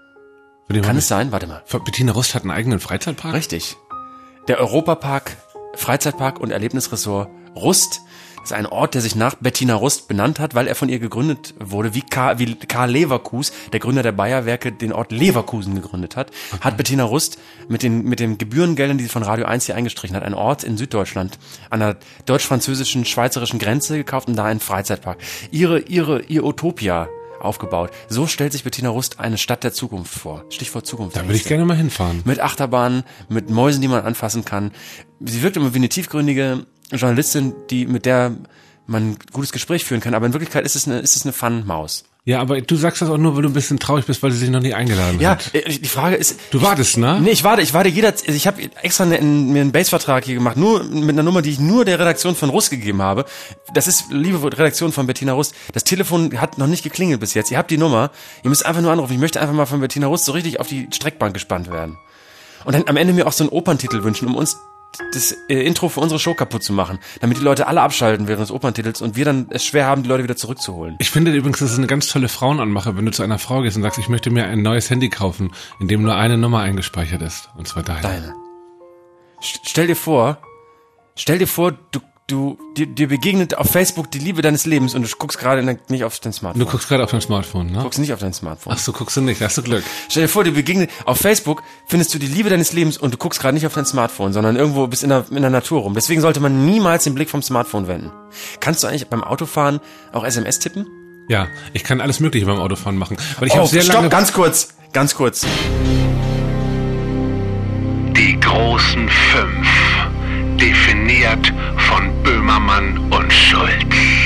Kann es sein? Warte mal. Bettina Rust hat einen eigenen Freizeitpark? Richtig. Der Europapark, Freizeitpark und Erlebnisressort Rust. Das ist ein Ort, der sich nach Bettina Rust benannt hat, weil er von ihr gegründet wurde, wie Karl Leverkus, der Gründer der Bayer-Werke, den Ort Leverkusen gegründet hat, hat Bettina Rust mit den Gebührengeldern, die sie von Radio 1 hier eingestrichen hat, einen Ort in Süddeutschland an der deutsch-französischen, schweizerischen Grenze gekauft und da einen Freizeitpark. Ihr Utopia aufgebaut. So stellt sich Bettina Rust eine Stadt der Zukunft vor. Stichwort Zukunft. Da will ich gerne mal hinfahren. Mit Achterbahnen, mit Mäusen, die man anfassen kann. Sie wirkt immer wie eine tiefgründige Journalistin, mit der man ein gutes Gespräch führen kann, aber in Wirklichkeit ist es eine Fun-Maus. Ja, aber du sagst das auch nur, weil du ein bisschen traurig bist, weil sie sich noch nie eingeladen hat. Ja, die Frage ist... Du wartest, ne? Nee, ich warte ich habe extra mir einen Base-Vertrag hier gemacht, nur mit einer Nummer, die ich nur der Redaktion von Rust gegeben habe. Das ist, liebe Redaktion von Bettina Rust, das Telefon hat noch nicht geklingelt bis jetzt. Ihr habt die Nummer, ihr müsst einfach nur anrufen. Ich möchte einfach mal von Bettina Rust so richtig auf die Streckbank gespannt werden. Und dann am Ende mir auch so einen Operntitel wünschen, um uns das Intro für unsere Show kaputt zu machen, damit die Leute alle abschalten während des Operntitels und wir dann es schwer haben, die Leute wieder zurückzuholen. Ich finde übrigens, das ist eine ganz tolle Frauenanmache, wenn du zu einer Frau gehst und sagst, ich möchte mir ein neues Handy kaufen, in dem nur eine Nummer eingespeichert ist, und zwar deine. Stell dir vor, dir begegnet auf Facebook die Liebe deines Lebens und du guckst gerade nicht auf dein Smartphone. Du guckst gerade auf dein Smartphone, ne? Du guckst nicht auf dein Smartphone. Ach so, guckst du nicht, hast du Glück. Stell dir vor, dir begegnet auf Facebook, findest du die Liebe deines Lebens und du guckst gerade nicht auf dein Smartphone, sondern irgendwo bist in der Natur rum. Deswegen sollte man niemals den Blick vom Smartphone wenden. Kannst du eigentlich beim Autofahren auch SMS tippen? Ja, ich kann alles Mögliche beim Autofahren machen. Weil ich habe sehr lange... Ganz kurz. Die großen 5. Definiert von Böhmermann und Schulz.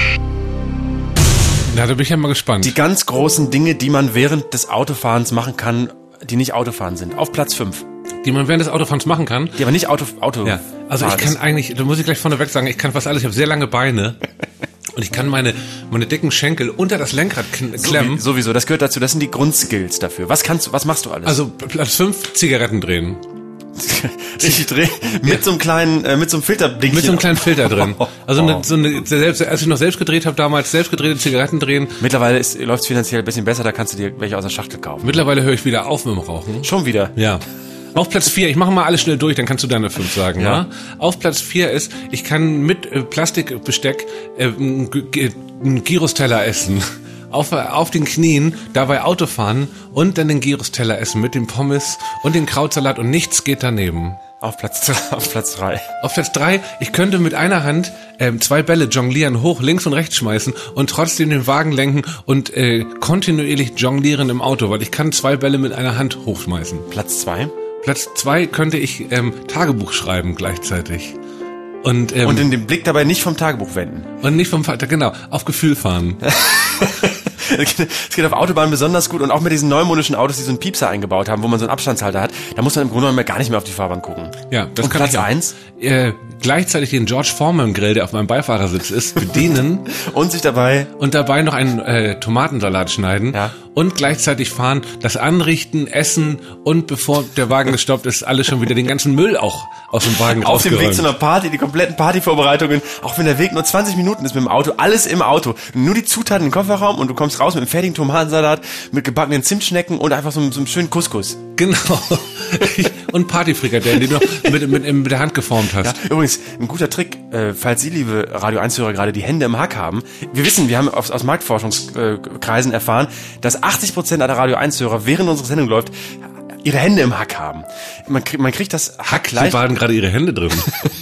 Na, da bin ich ja mal gespannt. Die ganz großen Dinge, die man während des Autofahrens machen kann, die nicht Autofahren sind. Auf Platz 5. Die man während des Autofahrens machen kann? Die aber nicht Auto. Ja. Also ich kann eigentlich, da muss ich gleich vorneweg sagen, ich kann fast alles. Ich habe sehr lange Beine. Und ich kann meine dicken Schenkel unter das Lenkrad klemmen. Sowieso, das gehört dazu. Das sind die Grundskills dafür. Was machst du alles? Also Platz 5, Zigaretten drehen. Richtig drehen. Mit so einem kleinen Filterding. Mit so einem kleinen Filter drin. Also als ich noch selbst gedreht habe, damals selbst gedrehte Zigaretten drehen. Mittlerweile läuft es finanziell ein bisschen besser, da kannst du dir welche aus der Schachtel kaufen. Mittlerweile höre ich wieder auf mit dem Rauchen. Schon wieder? Ja. Auf Platz 4, ich mache mal alles schnell durch, dann kannst du deine 5 sagen. Ja. Ne? Auf Platz 4 ist, ich kann mit Plastikbesteck einen Gyros-Teller essen. Auf den Knien, dabei Auto fahren und dann den Gyros-Teller essen mit dem Pommes und den Krautsalat und nichts geht daneben. Auf Platz 3. Auf Platz 3, ich könnte mit einer Hand 2 Bälle jonglieren, hoch, links und rechts schmeißen und trotzdem den Wagen lenken und kontinuierlich jonglieren im Auto, weil ich kann 2 Bälle mit einer Hand hochschmeißen. Platz 2? Platz 2 könnte ich Tagebuch schreiben gleichzeitig. Und in den Blick dabei nicht vom Tagebuch wenden. Und nicht genau, auf Gefühl fahren. Es geht auf Autobahnen besonders gut und auch mit diesen neumodischen Autos, die so einen Piepser eingebaut haben, wo man so einen Abstandshalter hat, da muss man im Grunde genommen gar nicht mehr auf die Fahrbahn gucken. Ja, das und kann Platz ich auch. 1? Gleichzeitig den George Foreman Grill, der auf meinem Beifahrersitz ist, bedienen Und sich dabei... und dabei noch einen Tomatensalat schneiden Ja. und gleichzeitig fahren, das Anrichten, Essen und bevor der Wagen gestoppt ist, alles schon wieder den ganzen Müll auch aus dem Wagen Auf dem Weg rausgeräumt. zu einer Party, die kompletten Partyvorbereitungen, auch wenn der Weg nur 20 Minuten ist mit dem Auto, alles im Auto. Nur die Zutaten im Kofferraum und du kommst raus mit einem fertigen Tomatensalat, mit gebackenen Zimtschnecken und einfach so einem schönen Couscous. Genau. Und Partyfrikadellen, die du noch mit der Hand geformt hast. Ja, übrigens, ein guter Trick, falls Sie, liebe Radio 1-Hörer, gerade die Hände im Hack haben. Wir haben aus Marktforschungskreisen erfahren, dass 80% aller Radio 1-Hörer während unsere Sendung läuft, ihre Hände im Hack haben. Man kriegt das Hack Die leicht... waren gerade ihre Hände drin.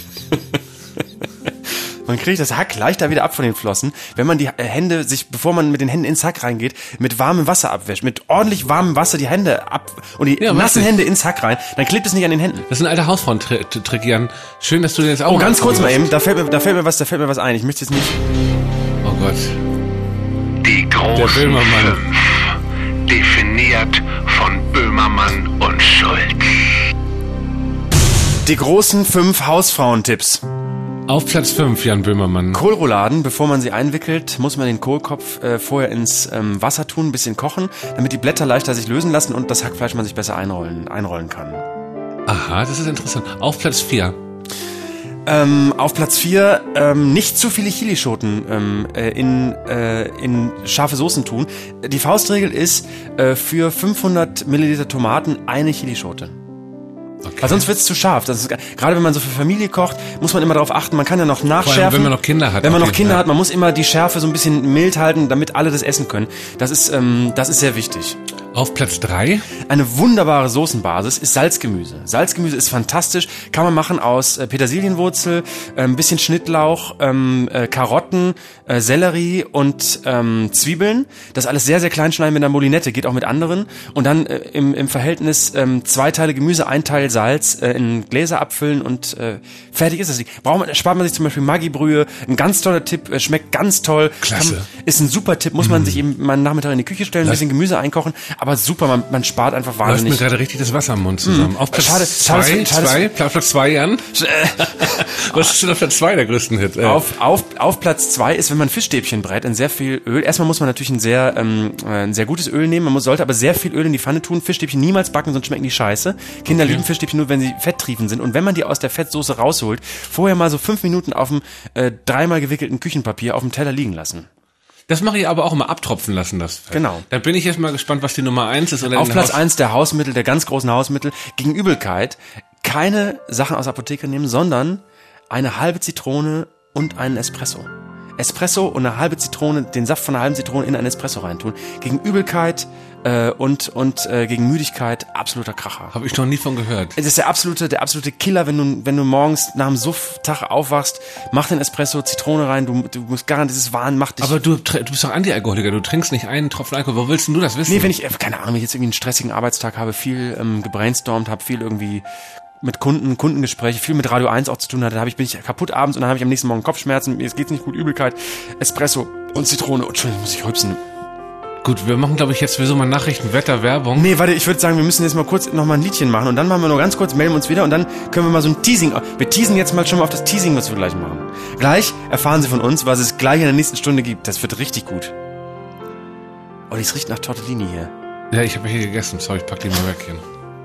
Man kriegt das Hack leichter wieder ab von den Flossen, wenn man die Hände sich, bevor man mit den Händen ins Hack reingeht, mit warmem Wasser abwäscht, mit ordentlich warmem Wasser die Hände ab und die nassen richtig. Hände ins Hack rein, dann klebt es nicht an den Händen. Das ist ein alter Hausfrauentrick, Jan. Schön, dass du den jetzt auch Oh, ganz kurz mal ausprobierst. eben, da fällt mir was ein. Ich möchte jetzt nicht. Oh Gott. Die großen Böhmermann. 5, definiert von Böhmermann und Schulz. Die großen 5 Hausfrauentipps. Auf Platz 5, Jan Böhmermann. Kohlrouladen, bevor man sie einwickelt, muss man den Kohlkopf vorher ins Wasser tun, ein bisschen kochen, damit die Blätter leichter sich lösen lassen und das Hackfleisch man sich besser einrollen kann. Aha, das ist interessant. Auf Platz 4. Auf Platz 4 nicht zu viele Chilischoten in scharfe Soßen tun. Die Faustregel ist für 500 Milliliter Tomaten eine Chilischote. Okay. Weil sonst wird's zu scharf. Das ist, gerade wenn man so für Familie kocht, muss man immer darauf achten, man kann ja noch nachschärfen. Vor allem, wenn man noch Kinder hat. Wenn man auf noch jeden Kinder Fall. hat, man muss immer die Schärfe so ein bisschen mild halten, damit alle das essen können. Das ist sehr wichtig. Auf Platz 3. Eine wunderbare Soßenbasis ist Salzgemüse. Salzgemüse ist fantastisch, kann man machen aus Petersilienwurzel, ein bisschen Schnittlauch, Karotten, Sellerie und Zwiebeln. Das alles sehr, sehr klein schneiden mit einer Molinette, geht auch mit anderen. Und dann im Verhältnis 2 Teile Gemüse, 1 Teil Salz in Gläser abfüllen und fertig ist es. Spart man sich zum Beispiel Maggi-Brühe, ein ganz toller Tipp, schmeckt ganz toll. Klasse. Ist ein super Tipp, muss man sich eben mal einen Nachmittag in die Küche stellen, ein bisschen Gemüse einkochen, aber super, man spart einfach Läuft wahnsinnig. mir gerade richtig das Wasser im Mund zusammen. Auf Platz Schade, 2, Platz 2, Jan. Was ist denn auf Platz 2 der größten Hit? Auf Platz 2 ist, wenn man Fischstäbchen brät, in sehr viel Öl. Erstmal muss man natürlich ein sehr gutes Öl nehmen. Sollte aber sehr viel Öl in die Pfanne tun. Fischstäbchen niemals backen, sonst schmecken die scheiße. Kinder lieben Fischstäbchen nur, wenn sie fetttriefend sind. Und wenn man die aus der Fettsoße rausholt, vorher mal so 5 Minuten auf dem 3-mal gewickelten Küchenpapier auf dem Teller liegen lassen. Das mache ich aber auch immer abtropfen lassen, das Fett. Genau. Da bin ich jetzt mal gespannt, was die Nummer 1 ist. Oder Auf Platz 1 der Hausmittel, der ganz großen Hausmittel. Gegen Übelkeit keine Sachen aus der Apotheke nehmen, sondern eine halbe Zitrone und einen Espresso. Espresso und eine halbe Zitrone, den Saft von einer halben Zitrone in einen Espresso reintun. Gegen Übelkeit und gegen Müdigkeit absoluter Kracher. Habe ich noch nie von gehört. Es ist der absolute Killer, wenn du morgens nach dem Sufftag aufwachst, mach den Espresso, Zitrone rein, du musst garantiert, dieses Wahn macht dich. Aber du bist doch Antialkoholiker, du trinkst nicht einen Tropfen Alkohol. Wo willst denn du das wissen? Nee, wenn ich, keine Ahnung, wenn ich jetzt irgendwie einen stressigen Arbeitstag habe, viel gebrainstormt habe, viel irgendwie mit Kundengespräche, viel mit Radio 1 auch zu tun hatte, bin ich kaputt abends und dann habe ich am nächsten Morgen Kopfschmerzen, mir geht's nicht gut, Übelkeit, Espresso und Zitrone. Oh, Entschuldigung, muss ich rülpsen. Gut, wir machen, glaube ich, jetzt sowieso mal Nachrichten, Wetter, Werbung. Nee, warte, ich würde sagen, wir müssen jetzt mal kurz noch mal ein Liedchen machen und dann machen wir nur ganz kurz, melden wir uns wieder und dann können wir mal so ein Teasing, wir teasen jetzt mal schon mal auf das Teasing, was wir gleich machen. Gleich erfahren Sie von uns, was es gleich in der nächsten Stunde gibt. Das wird richtig gut. Oh, das riecht nach Tortellini hier. Ja, ich habe hier gegessen. Sorry, ich pack die mal weg hier.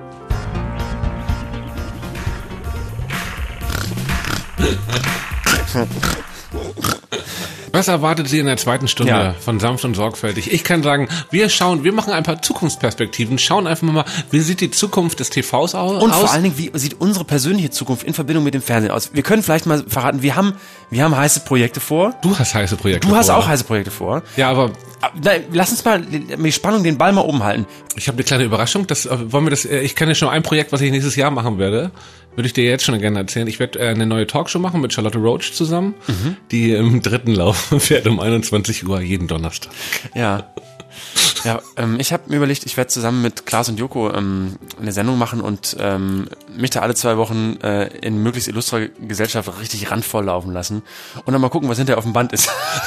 Was erwartet Sie in der zweiten Stunde von Sanft und Sorgfältig? Ich kann sagen, wir machen ein paar Zukunftsperspektiven, schauen einfach mal, wie sieht die Zukunft des TVs aus? Und vor allen Dingen, wie sieht unsere persönliche Zukunft in Verbindung mit dem Fernsehen aus? Wir können vielleicht mal verraten, wir haben heiße Projekte vor. Du hast heiße Projekte Du hast vor. auch heiße Projekte vor. Ja, aber Lass uns mal mit Spannung den Ball mal oben halten. ich habe eine kleine Überraschung. Ich kenne ja schon ein Projekt, was ich nächstes Jahr machen werde. Würde ich dir jetzt schon gerne erzählen. Ich werde eine neue Talkshow machen mit Charlotte Roach zusammen, die im 3. Lauf fährt um 21 Uhr jeden Donnerstag. Ja. Ja, ich habe mir überlegt, ich werde zusammen mit Klaas und Joko eine Sendung machen und mich da alle 2 Wochen in möglichst illustrer Gesellschaft richtig randvoll laufen lassen und dann mal gucken, was hinterher auf dem Band ist.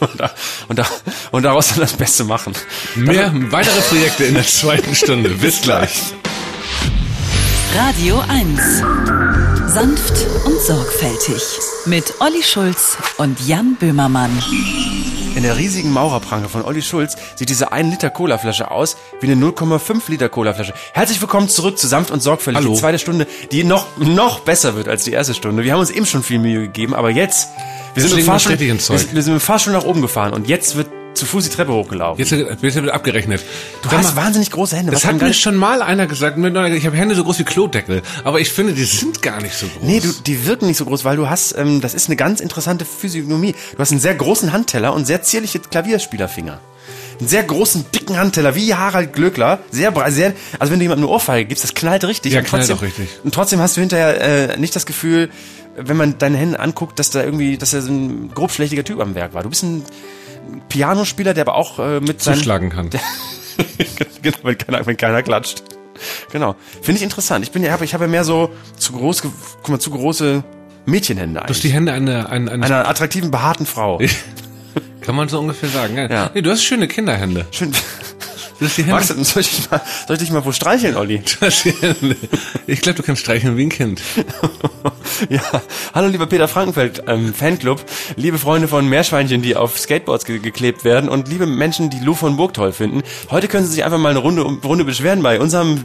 und daraus dann das Beste machen. Weitere Projekte in der zweiten Stunde. Bis gleich. Radio 1. Sanft und sorgfältig. Mit Olli Schulz und Jan Böhmermann. In der riesigen Maurerpranke von Olli Schulz sieht diese 1 Liter Colaflasche aus wie eine 0,5 Liter Colaflasche. Herzlich willkommen zurück zu Sanft und sorgfältig. Hallo. Die zweite Stunde, die noch besser wird als die erste Stunde. Wir haben uns eben schon viel Mühe gegeben, aber jetzt, wir sind mit dem Fahrstuhl nach oben gefahren und jetzt wird zu Fuß die Treppe hochgelaufen. Jetzt wird abgerechnet. Du hast wahnsinnig große Hände. Das hat mir schon mal einer gesagt, ich habe Hände so groß wie Klodeckel, aber ich finde, die sind gar nicht so groß. Nee, die wirken nicht so groß, weil du hast, das ist eine ganz interessante Physiognomie. Du hast einen sehr großen Handteller und sehr zierliche Klavierspielerfinger. Einen sehr großen, dicken Handteller, wie Harald Glöckler. Sehr, also wenn du jemandem eine Ohrfeige gibst, das knallt richtig. Ja, knallt auch richtig. Und trotzdem hast du hinterher nicht das Gefühl, wenn man deine Hände anguckt, dass er so ein grobschlächtiger Typ am Werk war. Du bist ein Pianospieler, der aber auch mit zuschlagen kann. Genau, wenn keiner klatscht. Genau. Finde ich interessant. Ich habe mehr so zu große Mädchenhände eigentlich. Du hast die Hände einer attraktiven, behaarten Frau. Kann man so ungefähr sagen. Ja. Nee, du hast schöne Kinderhände. Schön. Max, soll ich dich mal wo streicheln, Olli? Ich glaube, du kannst streicheln wie ein Kind. Ja. Hallo, lieber Peter Frankenfeld, Fanclub, liebe Freunde von Meerschweinchen, die auf Skateboards geklebt werden und liebe Menschen, die Lou von Burg toll finden. Heute können Sie sich einfach mal eine Runde beschweren bei unserem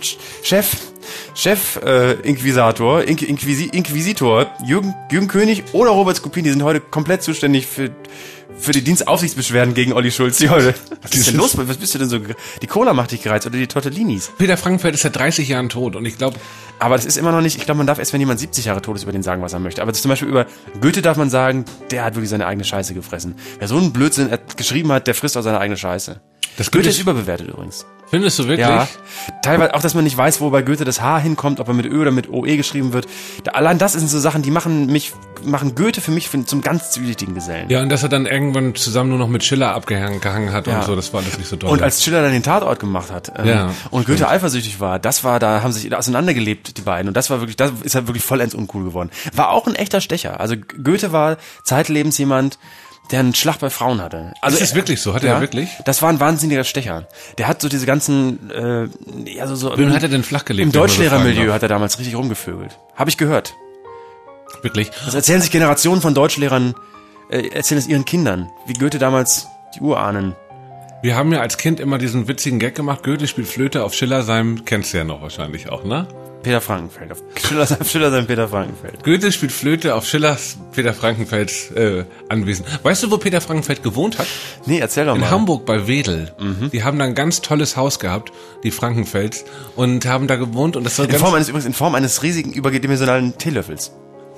Inquisitor Jürgen König oder Robert Skopin. Die sind heute komplett zuständig für die Dienstaufsichtsbeschwerden gegen Olli Schulz. Was ist denn los? Was bist du denn so? Die Cola macht dich gereizt oder die Tortellinis? Peter Frankenfeld ist seit 30 Jahren tot und ich glaube... Aber das ist immer noch nicht, ich glaube, man darf erst, wenn jemand 70 Jahre tot ist, über den sagen, was er möchte. Aber zum Beispiel über Goethe darf man sagen, der hat wirklich seine eigene Scheiße gefressen. Wer so einen Blödsinn geschrieben hat, der frisst auch seine eigene Scheiße. Goethe ist überbewertet übrigens. Findest du wirklich? Ja. Teilweise auch, dass man nicht weiß, wo bei Goethe das H hinkommt, ob er mit Ö oder mit OE geschrieben wird. Allein das sind so Sachen, die machen Goethe für mich zum ganz zwielichtigen Gesellen. Ja, und dass er dann irgendwann zusammen nur noch mit Schiller abgehangen hat und so, das war alles nicht so doll. Und als Schiller dann den Tatort gemacht hat und Goethe eifersüchtig war, da haben sich auseinandergelebt, die beiden. Und das ist halt wirklich vollends uncool geworden. War auch ein echter Stecher. Also Goethe war zeitlebens jemand, der einen Schlag bei Frauen hatte. Also, ist das wirklich so? Hat er wirklich? Das war ein wahnsinniger Stecher. Der hat so diese ganzen, Wem hat er denn flach gelegt? Im Deutschlehrermilieu hat er damals richtig rumgevögelt. Habe ich gehört. Wirklich? Das erzählen sich Generationen von Deutschlehrern, erzählen es ihren Kindern, wie Goethe damals die Urahnen. Wir haben ja als Kind immer diesen witzigen Gag gemacht, Goethe spielt Flöte auf Schiller seinem, kennst du ja noch wahrscheinlich auch, ne? Peter Frankenfeld, auf Schiller sein Peter Frankenfeld. Goethe spielt Flöte auf Schillers Peter Frankenfelds Anwesen. Weißt du, wo Peter Frankenfeld gewohnt hat? Nee, erzähl doch mal. In Hamburg bei Wedel. Mhm. Die haben da ein ganz tolles Haus gehabt, die Frankenfelds, und haben da gewohnt und das war in Form eines riesigen überdimensionalen Teelöffels.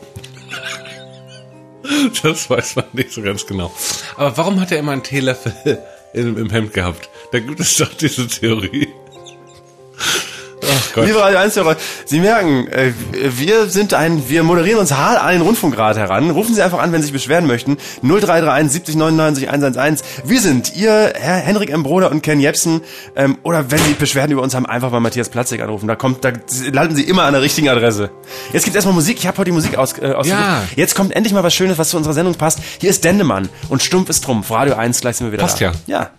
Das weiß man nicht so ganz genau. Aber warum hat er immer einen Teelöffel im Hemd gehabt? Da gibt es doch diese Theorie. Ach Gott. Liebe Radio 1-Hörer, Sie merken, wir moderieren uns hart an den Rundfunkrat heran. Rufen Sie einfach an, wenn Sie sich beschweren möchten. 0331 70 99 111. Wir sind Ihr Herr Henrik M. Broder und Ken Jepsen. Oder wenn Sie Beschwerden über uns haben, einfach bei Matthias Platzek anrufen. Da landen Sie immer an der richtigen Adresse. Jetzt gibt's erstmal Musik. Ich habe heute die Musik Ja. Jetzt kommt endlich mal was Schönes, was zu unserer Sendung passt. Hier ist Dendemann und Stumpf ist Trumpf. Radio 1, gleich sind wir wieder Passt da. Ja.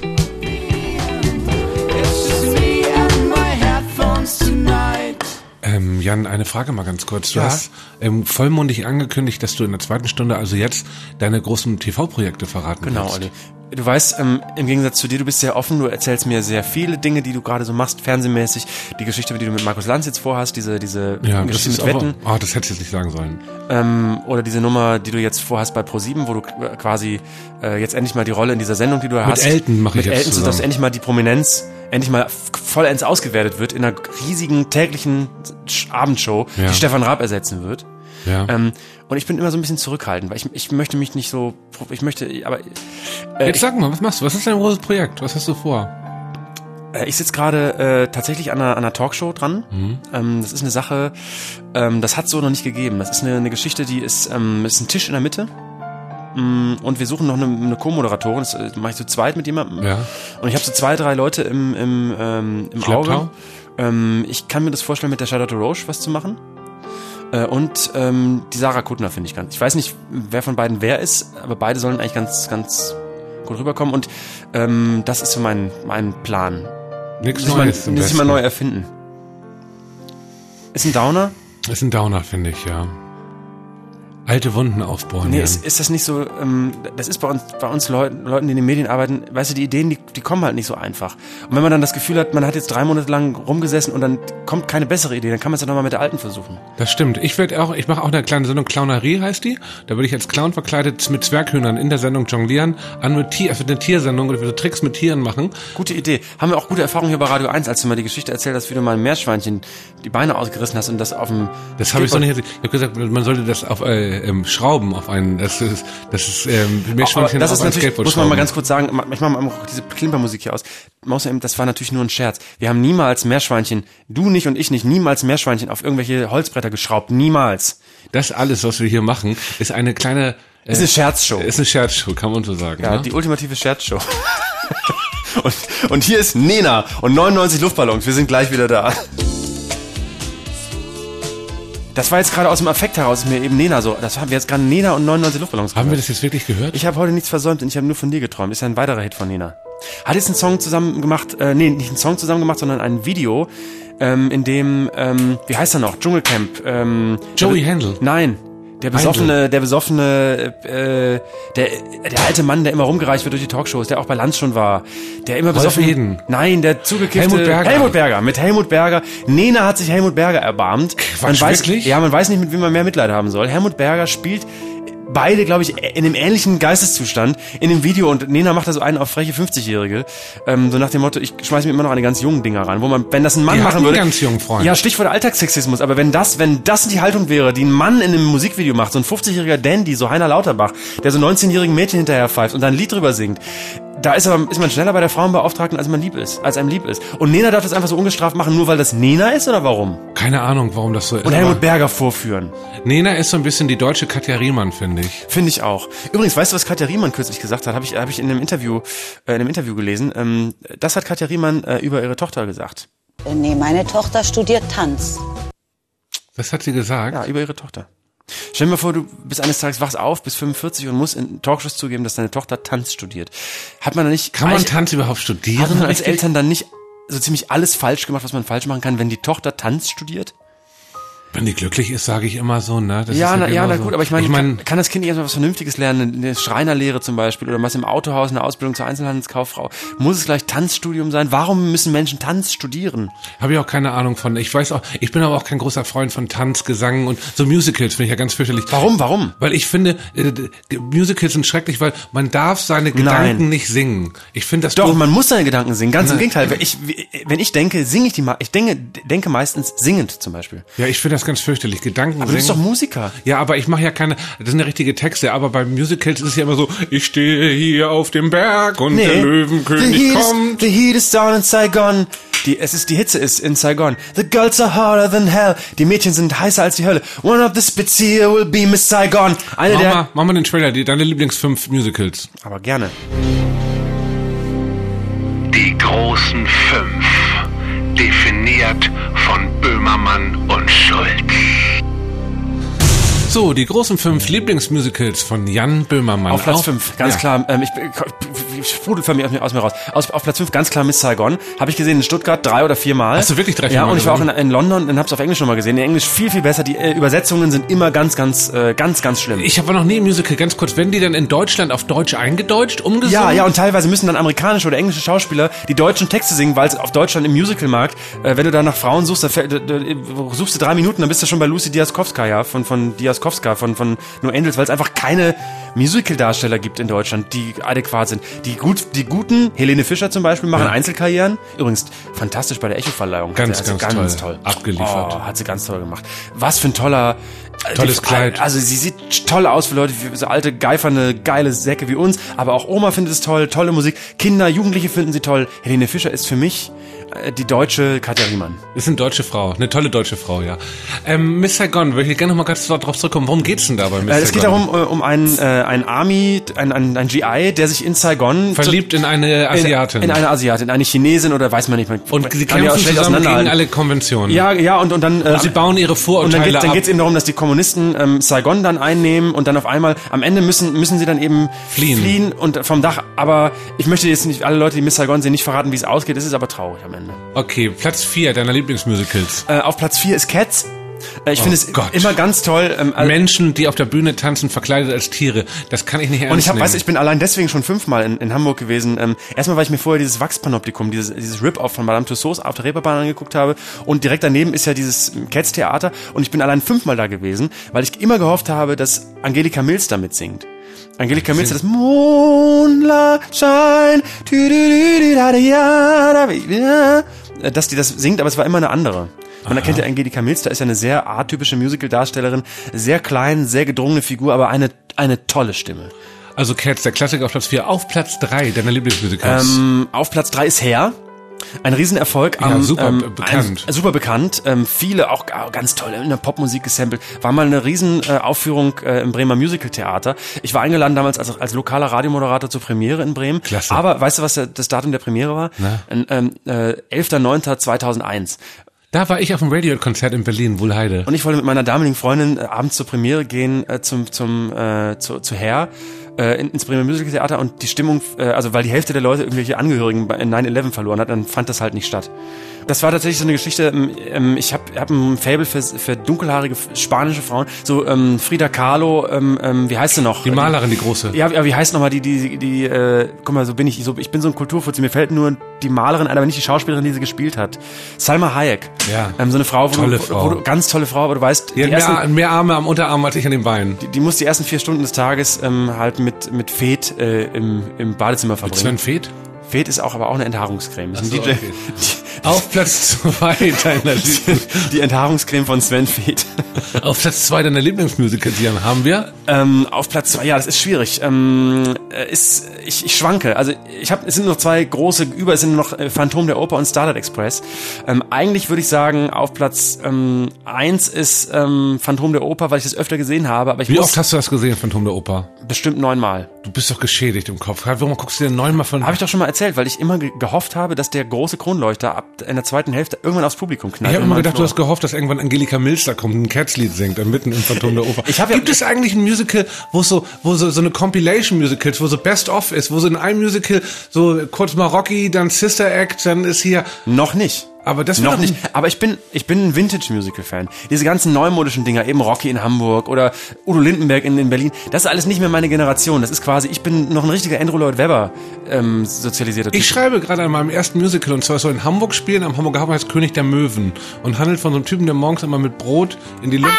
Jan, eine Frage mal ganz kurz. Du hast vollmundig angekündigt, dass du in der zweiten Stunde, also jetzt, deine großen TV-Projekte verraten willst. Genau, Olli. Du weißt, im Gegensatz zu dir, du bist sehr offen, du erzählst mir sehr viele Dinge, die du gerade so machst, fernsehmäßig. Die Geschichte, die du mit Markus Lanz jetzt vorhast, diese Geschichte mit Wetten. Das hätte ich jetzt nicht sagen sollen. Oder diese Nummer, die du jetzt vorhast bei ProSieben, wo du quasi jetzt endlich mal die Rolle in dieser Sendung, die du hast. Mit Elton mache ich jetzt zusammen. Sodass endlich mal die Prominenz endlich mal vollends ausgewertet wird in einer riesigen täglichen Abendshow, die Stefan Raab ersetzen wird. Ja. Und ich bin immer so ein bisschen zurückhaltend, weil ich möchte mich nicht so, jetzt sag mal, was machst du? Was ist dein großes Projekt? Was hast du vor? Ich sitze gerade tatsächlich an einer Talkshow dran. Mhm. Das ist eine Sache, das hat so noch nicht gegeben. Das ist eine Geschichte, die ist ein Tisch in der Mitte. Und wir suchen noch eine Co-Moderatorin, das mache ich zu zweit mit jemandem. Ja. Und ich habe so 2, 3 Leute im Auge. Ich kann mir das vorstellen, mit der Charlotte Roche was zu machen. Und die Sarah Kuttner finde ich ganz. Ich weiß nicht, wer von beiden wer ist, aber beide sollen eigentlich ganz gut rüberkommen und das ist so mein Plan. Nichts Neues. Muss ich mal neu erfinden. Ist ein Downer? Ist ein Downer, finde ich, ja. Alte Wunden aufbohren. Nee, ist das nicht so, das ist bei uns Leuten, die in den Medien arbeiten, weißt du, die Ideen, die kommen halt nicht so einfach. Und wenn man dann das Gefühl hat, man hat jetzt 3 Monate lang rumgesessen und dann kommt keine bessere Idee, dann kann man es ja nochmal mit der alten versuchen. Das stimmt. Ich mache auch eine kleine Sendung, Clownerie heißt die. Da würde ich als Clown verkleidet mit Zwerghühnern in der Sendung jonglieren, eine Tiersendung, und wir so Tricks mit Tieren machen. Gute Idee. Haben wir auch gute Erfahrungen hier bei Radio 1, als du mal die Geschichte erzählt hast, wie du mal ein Meerschweinchen die Beine ausgerissen hast und das auf dem... Das habe ich so nicht erzählt. Ich habe gesagt, man sollte das auf Schrauben auf einen, das ist Meerschweinchen das ist auf ein natürlich, Skateboard muss man mal schrauben. ganz kurz sagen, ich mache mal auch diese Klimpermusik hier aus. Das war natürlich nur ein Scherz. Wir haben niemals Meerschweinchen, du nicht und ich nicht, niemals Meerschweinchen auf irgendwelche Holzbretter geschraubt. Niemals. Das alles, was wir hier machen, ist eine kleine... Ist eine Scherzshow. Ist eine Scherzshow, kann man so sagen. Ja, ne? die ultimative Scherzshow. und hier ist Nena und 99 Luftballons. Wir sind gleich wieder da. Das war jetzt gerade aus dem Affekt heraus, ist mir eben Nena so. Das haben wir jetzt gerade Nena und 99 Luftballons gehört. Haben wir das jetzt wirklich gehört? Ich habe heute nichts versäumt und ich habe nur von dir geträumt. Ist ja ein weiterer Hit von Nena. Hat jetzt einen Song zusammen gemacht, nicht einen Song zusammen gemacht, sondern ein Video, in dem, wie heißt er noch? Dschungelcamp. Joey Handel. Nein. Der besoffene, der alte Mann, der immer rumgereicht wird durch die Talkshows, der auch bei Lanz schon war, der immer besoffen. Eden. Nein, der zugekiffte Helmut Berger. Mit Helmut Berger. Nena hat sich Helmut Berger erbarmt. Quatsch, man weiß, wirklich? Ja, man weiß nicht, mit wem man mehr Mitleid haben soll. Helmut Berger spielt beide, glaube ich, in einem ähnlichen Geisteszustand in dem Video und Nena macht da so einen auf freche 50-Jährige, so nach dem Motto, ich schmeiß mir immer noch an die ganz jungen Dinger ran, wo man, wenn das ein Mann machen würde, ganz jungen Freund. ja, Stichwort Alltagssexismus, aber wenn das die Haltung wäre, die ein Mann in einem Musikvideo macht, so ein 50-jähriger Dandy, so Heiner Lauterbach, der so 19-jährigen Mädchen hinterher pfeift und dann ein Lied drüber singt, da ist man schneller bei der Frauenbeauftragten, als einem lieb ist. Und Nena darf das einfach so ungestraft machen, nur weil das Nena ist, oder warum? Keine Ahnung, warum das so ist. Und Helmut Berger vorführen. Nena ist so ein bisschen die deutsche Katja Riemann, finde ich. Finde ich auch. Übrigens, weißt du, was Katja Riemann kürzlich gesagt hat? Hab ich in einem Interview gelesen. Das hat Katja Riemann über ihre Tochter gesagt. Nee, meine Tochter studiert Tanz. Das hat sie gesagt? Ja, über ihre Tochter. Stell dir mal vor, du bist eines Tages, wachst auf, bist 45 und musst in Talkshows zugeben, dass deine Tochter Tanz studiert. Hat man da nicht... Kann man Tanz überhaupt studieren? Hat man als Eltern dann nicht so ziemlich alles falsch gemacht, was man falsch machen kann, wenn die Tochter Tanz studiert? Wenn die glücklich ist, sage ich immer so, ne? Das Ja, ist na so. gut, aber ich meine, kann das Kind nicht erstmal was Vernünftiges lernen, eine Schreinerlehre zum Beispiel oder was im Autohaus, eine Ausbildung zur Einzelhandelskauffrau? Muss es gleich Tanzstudium sein? Warum müssen Menschen Tanz studieren? Habe ich auch keine Ahnung von. Ich bin aber auch kein großer Freund von Tanz, Gesang und so Musicals finde ich ja ganz fürchterlich. Warum? Weil ich finde, Musicals sind schrecklich, weil man darf seine Gedanken nicht singen. Ich finde das Doch, doof. man muss seine Gedanken singen. Ganz im Gegenteil. Wenn ich denke, singe ich denke meistens singend zum Beispiel. Ja, ich finde das ganz fürchterlich. Gedanken Aber du bist doch singen. Musiker. Ja, aber ich mache ja keine, das sind ja richtige Texte, aber bei Musicals ist es ja immer so, ich stehe hier auf dem Berg und der Löwenkönig kommt. The heat is down in Saigon. Die Hitze ist in Saigon. The girls are hotter than hell. Die Mädchen sind heißer als die Hölle. One of the spits here will be Miss Saigon. Mach mal den Trailer, deine Lieblings-5 Musicals. Aber gerne. Die großen 5. Definiert von Böhmermann und Schulz. So, die großen 5 Lieblingsmusicals von Jan Böhmermann. Auf Platz 5, ganz klar. Ich sprudel von mir aus mir raus. Auf Platz 5 ganz klar Miss Saigon. Habe ich gesehen in Stuttgart 3 oder 4 Mal. Hast du wirklich 3, 4 Mal? Ja, und ich war auch in London und hab's auf Englisch nochmal gesehen. In Englisch viel, viel besser. Die Übersetzungen sind immer ganz schlimm. Ich habe noch nie ein Musical, ganz kurz, werden die dann in Deutschland auf Deutsch eingedeutscht, umgesungen? Ja, und teilweise müssen dann amerikanische oder englische Schauspieler die deutschen Texte singen, weil es auf Deutschland im Musicalmarkt, wenn du da nach Frauen suchst, suchst du 3 Minuten, dann bist du schon bei Lucy Diaskowska, von Diaskowska, von No Angels, weil es einfach keine Musical-Darsteller gibt in Deutschland, die adäquat sind. Die guten, Helene Fischer zum Beispiel, machen Einzelkarrieren. Übrigens, fantastisch bei der Echo-Verleihung. Ganz toll. Abgeliefert. Oh, hat sie ganz toll gemacht. Was für ein tolles Kleid. Also sie sieht toll aus für Leute, für so alte, geifernde, geile Säcke wie uns. Aber auch Oma findet es toll, tolle Musik. Kinder, Jugendliche finden sie toll. Helene Fischer ist für mich die deutsche Katja Riemann. Ist eine deutsche Frau, eine tolle deutsche Frau, ja. Miss Saigon, würde ich gerne noch mal ganz drauf zurückkommen. Worum geht's denn da bei Miss Saigon? Es geht darum, um einen Army, ein GI, der sich in Saigon verliebt in eine Asiatin. In eine Asiatin, in eine Chinesin oder weiß man nicht. Und sie kämpfen zusammen gegen alle Konventionen. Ja, und dann... Und sie bauen ihre Vorurteile ab. Dann geht's eben darum, dass die Kommunisten Saigon dann einnehmen und dann auf einmal, am Ende müssen sie dann eben fliehen und vom Dach. Aber ich möchte jetzt nicht alle Leute, die Miss Saigon sehen, nicht verraten, wie es ausgeht. Es ist aber traurig am Ende. Okay, Platz 4 deiner Lieblingsmusicals. Auf Platz 4 ist Cats. Ich finde es immer ganz toll. Menschen, die auf der Bühne tanzen, verkleidet als Tiere. Das kann ich nicht ernst nehmen. Und ich bin allein deswegen schon 5-mal in Hamburg gewesen. Erstmal, weil ich mir vorher dieses Wachspanoptikum, dieses Rip-Off von Madame Tussauds auf der Reeperbahn angeguckt habe. Und direkt daneben ist ja dieses Cats-Theater. Und ich bin allein 5-mal da gewesen, weil ich immer gehofft habe, dass Angelika Mills da mitsingt. Angelika Mills, das Moonlight Shine, dass die das singt, aber es war immer eine andere. Man erkennt ja Angelika Mills, da ist ja eine sehr atypische Musical-Darstellerin, sehr klein, sehr gedrungene Figur, aber eine tolle Stimme. Also Cats, der Klassiker auf Platz 4. Auf Platz 3 deiner Lieblingsmusicals. Auf Platz 3 ist Hair. Ein Riesenerfolg. Ja, super bekannt. Super bekannt. Viele auch ganz toll in der Popmusik gesampelt. War mal eine Riesenaufführung im Bremer Musical Theater. Ich war eingeladen damals als lokaler Radiomoderator zur Premiere in Bremen. Klasse. Aber weißt du, was das Datum der Premiere war? 11.09.2001. Da war ich auf dem Radiohead-Konzert in Berlin, Wuhlheide. Und ich wollte mit meiner damaligen Freundin abends zur Premiere gehen, zu Hair, ins Bremer Musical Theater, und die Stimmung, also weil die Hälfte der Leute irgendwelche Angehörigen in 9/11 verloren hat, dann fand das halt nicht statt. Das war tatsächlich so eine Geschichte, ich hab ein Faible für dunkelhaarige spanische Frauen, so Frida Kahlo, wie heißt sie noch? Die Malerin, die große. Ja, wie heißt nochmal die guck mal, ich bin so ein Kulturfuzzi, mir fällt nur die Malerin ein, aber nicht die Schauspielerin, die sie gespielt hat. Salma Hayek. Ja. So eine Frau, ganz tolle Frau, aber du weißt, die hat mehr Arme am Unterarm als ich an den Beinen. Die muss die ersten 4 Stunden des Tages halt mit Fett im Badezimmer verbringen. Sven Fett? Fett ist aber auch eine Enthaarungscreme. Das ist ein DJ. Okay. Auf Platz 2 deiner Die Enthaarungscreme von Sven Fett. Auf Platz 2 deiner Lieblingsmusicals, Jan, haben wir? Auf Platz 2, ja, das ist schwierig. Ich schwanke. Also es sind noch 2 große es sind noch Phantom der Oper und Starlight Express. Eigentlich würde ich sagen, auf Platz 1 ist Phantom der Oper, weil ich das öfter gesehen habe. Aber Wie oft hast du das gesehen, Phantom der Oper? Bestimmt 9-mal. Du bist doch geschädigt im Kopf. Warum guckst du dir 9-mal von... Habe ich doch schon mal erzählt, weil ich immer gehofft habe, dass der große Kronleuchter ab in der zweiten Hälfte irgendwann aufs Publikum knallt. Ich habe immer gedacht, du hast gehofft, dass irgendwann Angelika Mills da kommt und ein Cats-Lied singt, mitten im Phantom der Oper. Gibt es eigentlich ein Musical, wo so eine Compilation-Musicals, wo so Best-of ist, wo so in einem Musical so kurz mal Rocky, dann Sister Act, dann ist hier... Noch nicht. Aber das noch nicht. Aber ich bin ein Vintage-Musical-Fan. Diese ganzen neumodischen Dinger, eben Rocky in Hamburg oder Udo Lindenberg in Berlin, das ist alles nicht mehr meine Generation. Das ist quasi, ich bin noch ein richtiger Andrew Lloyd Webber sozialisierter Typ. Ich schreibe gerade an meinem ersten Musical, und zwar soll in Hamburg spielen, am Hamburger Hafen heißt König der Möwen, und handelt von so einem Typen, der morgens immer mit Brot in die Luft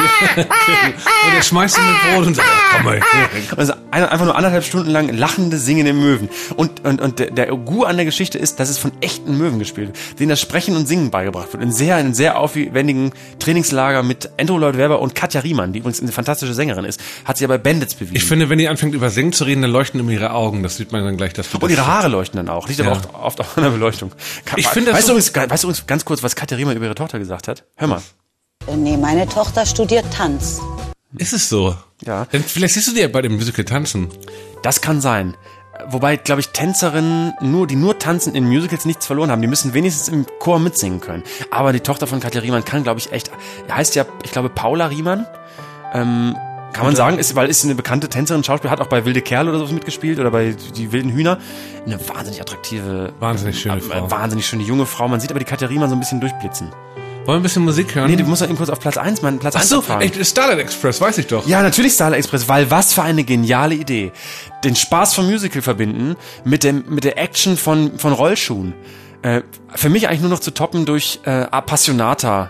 und er schmeißt ihn mit Brot und sagt, komm mal. Also einfach nur 1,5 Stunden lang lachende, singende Möwen. Und der Gu an der Geschichte ist, dass es von echten Möwen gespielt wird, denen das Sprechen und Singen beigebracht wird. In einem sehr aufwendigen Trainingslager mit Andrew Lloyd Webber und Katja Riemann, die übrigens eine fantastische Sängerin ist, hat sie ja bei Bandits bewiesen. Ich finde, wenn die anfängt über Singen zu reden, dann leuchten immer ihre Augen. Das sieht man dann gleich. Und ihre Haare leuchten dann auch. Liegt aber auch oft auch an der Beleuchtung. Weißt du übrigens ganz kurz, was Katja Riemann über ihre Tochter gesagt hat? Hör mal. Nee, meine Tochter studiert Tanz. Ist es so? Ja. Denn vielleicht siehst du die ja bei dem Musical tanzen. Das kann sein. Wobei, glaube ich, Tänzerinnen, die nur tanzen in Musicals, nichts verloren haben. Die müssen wenigstens im Chor mitsingen können. Aber die Tochter von Katja Riemann kann, glaube ich, echt, heißt ja, ich glaube, Paula Riemann. Kann man sagen, ist eine bekannte Tänzerin, Schauspielerin, hat auch bei Wilde Kerle oder so mitgespielt oder bei Die wilden Hühner. Eine wahnsinnig attraktive, wahnsinnig schöne Frau. Wahnsinnig schöne junge Frau. Man sieht aber die Katja Riemann so ein bisschen durchblitzen. Wollen wir ein bisschen Musik hören? Nee, du musst doch eben kurz auf Platz 1 fahren. Ach so, Starlight Express, weiß ich doch. Ja, natürlich Starlight Express, weil was für eine geniale Idee. Den Spaß vom Musical verbinden mit der Action von Rollschuhen. Für mich eigentlich nur noch zu toppen durch Appassionata.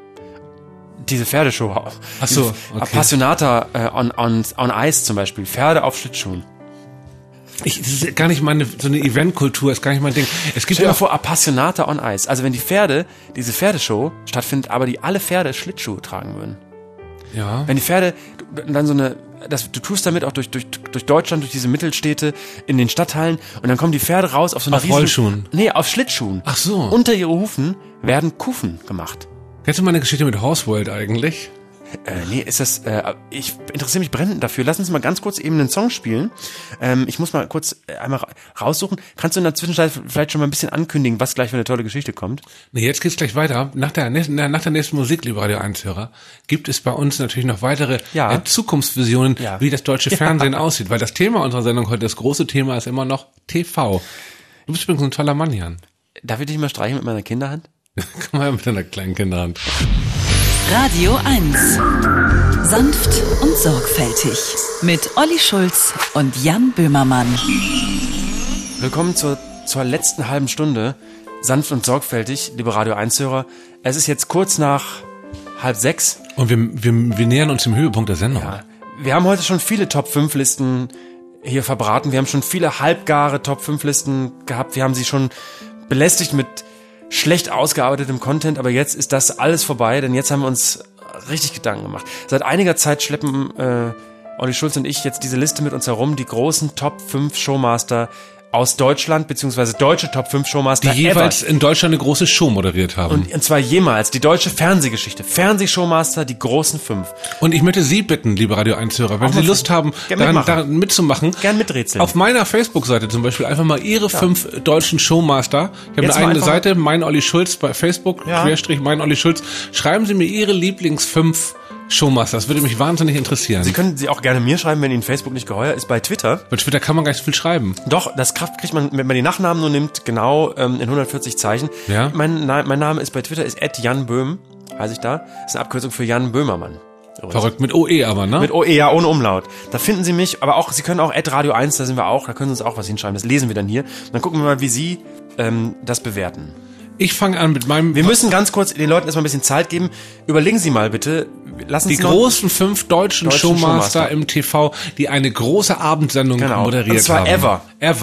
Diese Pferdeshow. Ach so, okay. Appassionata on Ice zum Beispiel. Pferde auf Schlittschuhen. Das ist gar nicht so eine Eventkultur, ist gar nicht mein Ding. Es gibt Stell dir vor, Appassionata on Ice. Also wenn diese Pferdeshow stattfindet, aber alle Pferde Schlittschuhe tragen würden. Ja. Wenn die Pferde dann du tust damit auch durch Deutschland, durch diese Mittelstädte, in den Stadtteilen und dann kommen die Pferde raus auf so einer Auf Rollschuhen? Nee, auf Schlittschuhen. Ach so. Unter ihre Hufen werden Kufen gemacht. Kennst du mal eine Geschichte mit Horseworld eigentlich? Nee, ich interessiere mich brennend dafür. Lass uns mal ganz kurz eben einen Song spielen. Ich muss mal kurz einmal raussuchen. Kannst du in der Zwischenzeit vielleicht schon mal ein bisschen ankündigen, was gleich für eine tolle Geschichte kommt? Nee, jetzt geht's gleich weiter. Nach der nächsten Musik, liebe Radio 1-Hörer, gibt es bei uns natürlich noch weitere Zukunftsvisionen, wie das deutsche Fernsehen aussieht. Weil das Thema unserer Sendung heute, das große Thema ist immer noch TV. Du bist übrigens ein toller Mann, Jan. Darf ich dich mal streichen mit meiner Kinderhand? Komm mal mit deiner kleinen Kinderhand. Radio 1. Sanft und sorgfältig. Mit Olli Schulz und Jan Böhmermann. Willkommen zur letzten halben Stunde. Sanft und sorgfältig, liebe Radio 1-Hörer. Es ist jetzt kurz nach 5:30. Und wir nähern uns dem Höhepunkt der Sendung. Ja. Wir haben heute schon viele Top-5-Listen hier verbraten. Wir haben schon viele halbgare Top-5-Listen gehabt. Wir haben sie schon belästigt mit schlecht ausgearbeitetem Content, aber jetzt ist das alles vorbei, denn jetzt haben wir uns richtig Gedanken gemacht. Seit einiger Zeit schleppen Olli Schulz und ich jetzt diese Liste mit uns herum, die großen Top 5 Showmaster aus Deutschland, beziehungsweise deutsche Top 5 Showmaster die jeweils in Deutschland eine große Show moderiert haben. Und zwar jemals, die deutsche Fernsehgeschichte. Fernsehshowmaster, die großen 5. Und ich möchte Sie bitten, liebe Radio 1-Hörer, wenn Sie Lust haben, daran mitzumachen, gern miträtseln. Auf meiner Facebook-Seite zum Beispiel einfach mal Ihre 5 deutschen Showmaster. Ich habe eine eigene Seite, mein Olli Schulz bei Facebook, / mein Olli Schulz. Schreiben Sie mir Ihre Lieblings-5 Showmaster, das würde mich wahnsinnig interessieren. Sie können sie auch gerne mir schreiben, wenn Ihnen Facebook nicht geheuer ist, bei Twitter. Bei Twitter kann man gar nicht so viel schreiben. Doch, das Kraft kriegt man, wenn man die Nachnamen nur nimmt, genau in 140 Zeichen. Ja? Mein Name ist bei Twitter ist @janböhm, heiße ich da. Das ist eine Abkürzung für Jan Böhmermann. Übrigens. Verrückt, mit OE aber, ne? Mit OE, ja, ohne Umlaut. Da finden Sie mich, aber auch, Sie können auch @Radio 1, da sind wir auch, da können Sie uns auch was hinschreiben, das lesen wir dann hier. Dann gucken wir mal, wie Sie das bewerten. Ich fange an mit meinem... Wir müssen ganz kurz den Leuten erstmal ein bisschen Zeit geben. Überlegen Sie mal bitte. Lassen Sie die großen 5 deutschen Showmaster im TV, die eine große Abendsendung moderiert haben. Und zwar ever.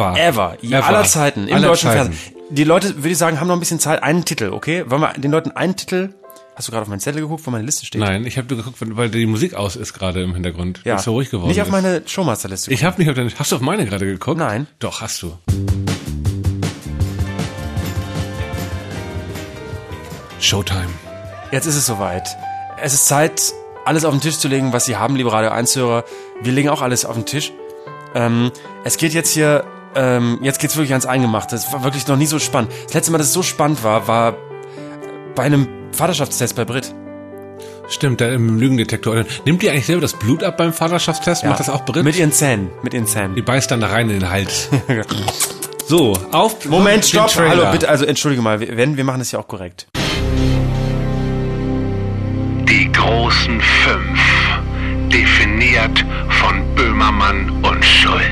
Aller Zeiten. Im deutschen Fernsehen. Die Leute, würde ich sagen, haben noch ein bisschen Zeit. Einen Titel, okay? Wollen wir den Leuten einen Titel... Hast du gerade auf meinen Zettel geguckt, wo meine Liste steht? Nein, ich habe nur geguckt, weil die Musik aus ist gerade im Hintergrund. Ja. So ruhig geworden nicht auf meine Showmaster-Liste geguckt. Ich habe nicht auf deine... Hast du auf meine gerade geguckt? Nein. Doch, hast du. Showtime. Jetzt ist es soweit. Es ist Zeit, alles auf den Tisch zu legen, was Sie haben, liebe Radio 1-Hörer. Wir legen auch alles auf den Tisch. Es geht jetzt hier, jetzt geht's wirklich ans Eingemachte. Es war wirklich noch nie so spannend. Das letzte Mal, dass es so spannend war bei einem Vaterschaftstest bei Brit. Stimmt, da im Lügendetektor. Nimmt die eigentlich selber das Blut ab beim Vaterschaftstest? Ja. Macht das auch Brit? Mit ihren Zähnen. Die beißt dann da rein in den Hals. So, auf... Moment, stopp. Hallo, bitte, also entschuldige mal, wir machen das ja auch korrekt. Die großen 5, definiert von Böhmermann und Schulz.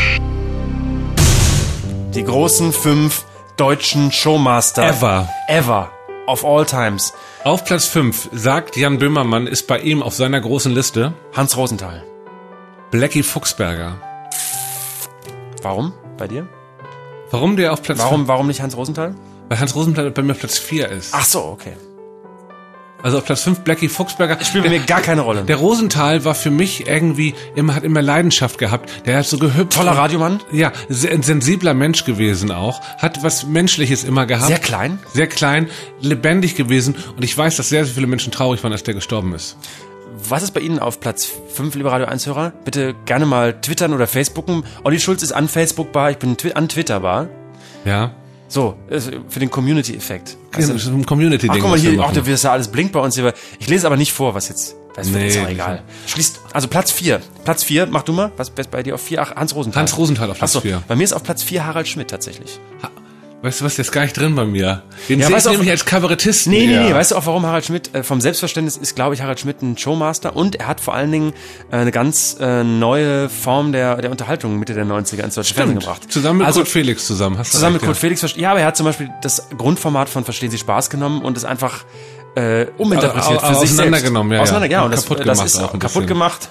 Die großen 5 deutschen Showmaster. Ever. Of all times. Auf Platz 5, sagt Jan Böhmermann, ist bei ihm auf seiner großen Liste Hans Rosenthal. Blackie Fuchsberger. Warum? Bei dir? Warum der auf Platz 5? Warum nicht Hans Rosenthal? Weil Hans Rosenthal bei mir auf Platz 4 ist. Ach so, okay. Also auf Platz 5 Blackie Fuchsberger. Spielt bei mir gar keine Rolle. Der Rosenthal war für mich irgendwie hat immer Leidenschaft gehabt. Der hat so gehüpft. Toller Radiomann. Ja, ein sensibler Mensch gewesen auch. Hat was Menschliches immer gehabt. Sehr klein. Sehr klein, lebendig gewesen. Und ich weiß, dass sehr, sehr viele Menschen traurig waren, als der gestorben ist. Was ist bei Ihnen auf Platz 5, liebe Radio 1-Hörer? Bitte gerne mal twittern oder facebooken. Olli Schulz ist unfacebookbar, ich bin untwitterbar. Ja. So, für den Community-Effekt. Das ist ein Community-Ding. Ach, guck mal hier, da wird ja alles blinkt bei uns hier. Ich lese aber nicht vor, was jetzt. Das ist auch egal. Schließt, also Platz 4, mach du mal. Was ist bei dir auf 4? Ach, Hans Rosenthal. Hans Rosenthal auf Platz 4. Bei mir ist auf Platz 4 Harald Schmidt tatsächlich. Weißt du was, der ist gar nicht drin bei mir. Den sehe ich nämlich als Kabarettisten. Nee, weißt du auch, warum Harald Schmidt, vom Selbstverständnis ist, glaube ich, Harald Schmidt ein Showmaster und er hat vor allen Dingen eine ganz neue Form der Unterhaltung Mitte der 90er ins deutsche Fernsehen gebracht. Zusammen mit Kurt Felix zusammen. Zusammen mit Kurt Felix, ja, aber er hat zum Beispiel das Grundformat von Verstehen Sie Spaß genommen und es einfach uminterpretiert für sich selbst. Auseinandergenommen, ja. Und das ist auch kaputt gemacht,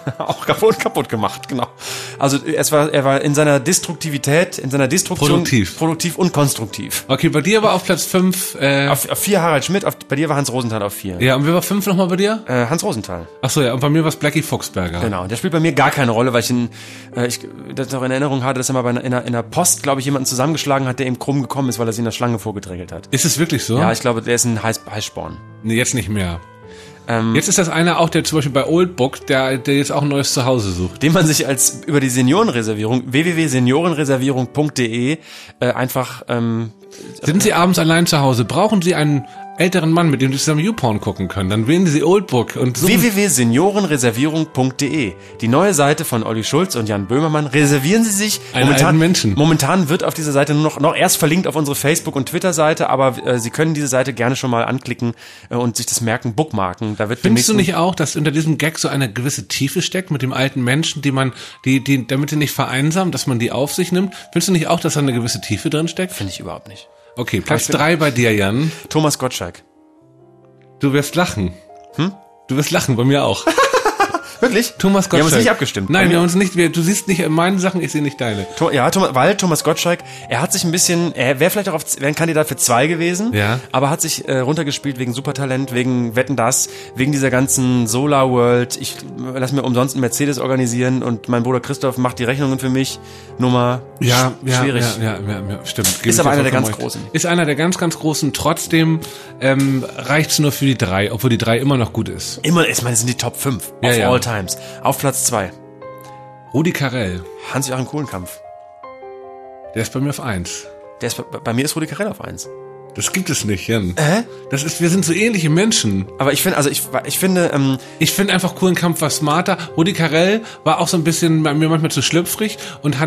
genau. Also er war in seiner Destruktivität, in seiner Destruktion produktiv und konstruktiv. Okay, bei dir war auf Platz 5 auf 4 Harald Schmidt, bei dir war Hans Rosenthal auf 4. Ja, und wer war 5 nochmal bei dir? Hans Rosenthal. Ach so, ja, und bei mir war es Blackie Fuchsberger. Genau, der spielt bei mir gar keine Rolle, weil ich das noch in Erinnerung hatte, dass er mal in der Post, glaube ich, jemanden zusammengeschlagen hat, der ihm krumm gekommen ist, weil er sich in der Schlange vorgedrängelt hat. Ist es wirklich so? Ja, ich glaube, der ist ein Heißsporn. Nee, jetzt nicht mehr. Jetzt ist das einer auch, der zum Beispiel bei Oldbook, der jetzt auch ein neues Zuhause sucht. Den man sich als über die Seniorenreservierung, www.seniorenreservierung.de einfach... Sind Sie abends allein zu Hause? Brauchen Sie einen älteren Mann, mit dem Sie zusammen YouPorn gucken können? Dann wählen Sie Oldbook und so. www.seniorenreservierung.de. Die neue Seite von Olli Schulz und Jan Böhmermann. Reservieren Sie sich. Einen Menschen. Momentan wird auf dieser Seite nur noch erst verlinkt auf unsere Facebook- und Twitter-Seite, aber Sie können diese Seite gerne schon mal anklicken und sich das merken, bookmarken. Da wird Findest du nicht auch, dass unter diesem Gag so eine gewisse Tiefe steckt mit dem alten Menschen, die damit die nicht vereinsamen, dass man die auf sich nimmt? Findest du nicht auch, dass da eine gewisse Tiefe drin steckt? Finde ich überhaupt nicht. Okay, Platz 3 bei dir, Jan. Thomas Gottschalk. Du wirst lachen. Du wirst lachen, bei mir auch. Wirklich? Thomas Gottschalk. Wir haben uns nicht abgestimmt. Nein, wir haben uns nicht. Du siehst nicht meine Sachen, ich sehe nicht deine. Weil Thomas Gottschalk, er hat sich ein bisschen, er wäre vielleicht auch wäre ein Kandidat für 2 gewesen, ja, aber hat sich runtergespielt wegen Supertalent, wegen Wetten, dass, wegen dieser ganzen Solar World. Ich lass mir umsonst einen Mercedes organisieren und mein Bruder Christoph macht die Rechnungen für mich. Nummer schwierig. Ja, stimmt. Ist aber einer der ganz Großen. Ist einer der ganz, ganz Großen. Trotzdem reicht's nur für die 3, obwohl die 3 immer noch gut ist. Ich meine, das sind die Top 5 of all times. Auf Platz 2. Rudi Carrell. Hans-Joachim Kulenkampff. Der ist bei mir auf 1. Bei mir ist Rudi Carrell auf 1. Das gibt es nicht, Jan. Wir sind so ähnliche Menschen. Aber ich finde, ich finde einfach Kulenkampff war smarter. Rudi Carrell war auch so ein bisschen bei mir manchmal zu schlüpfrig und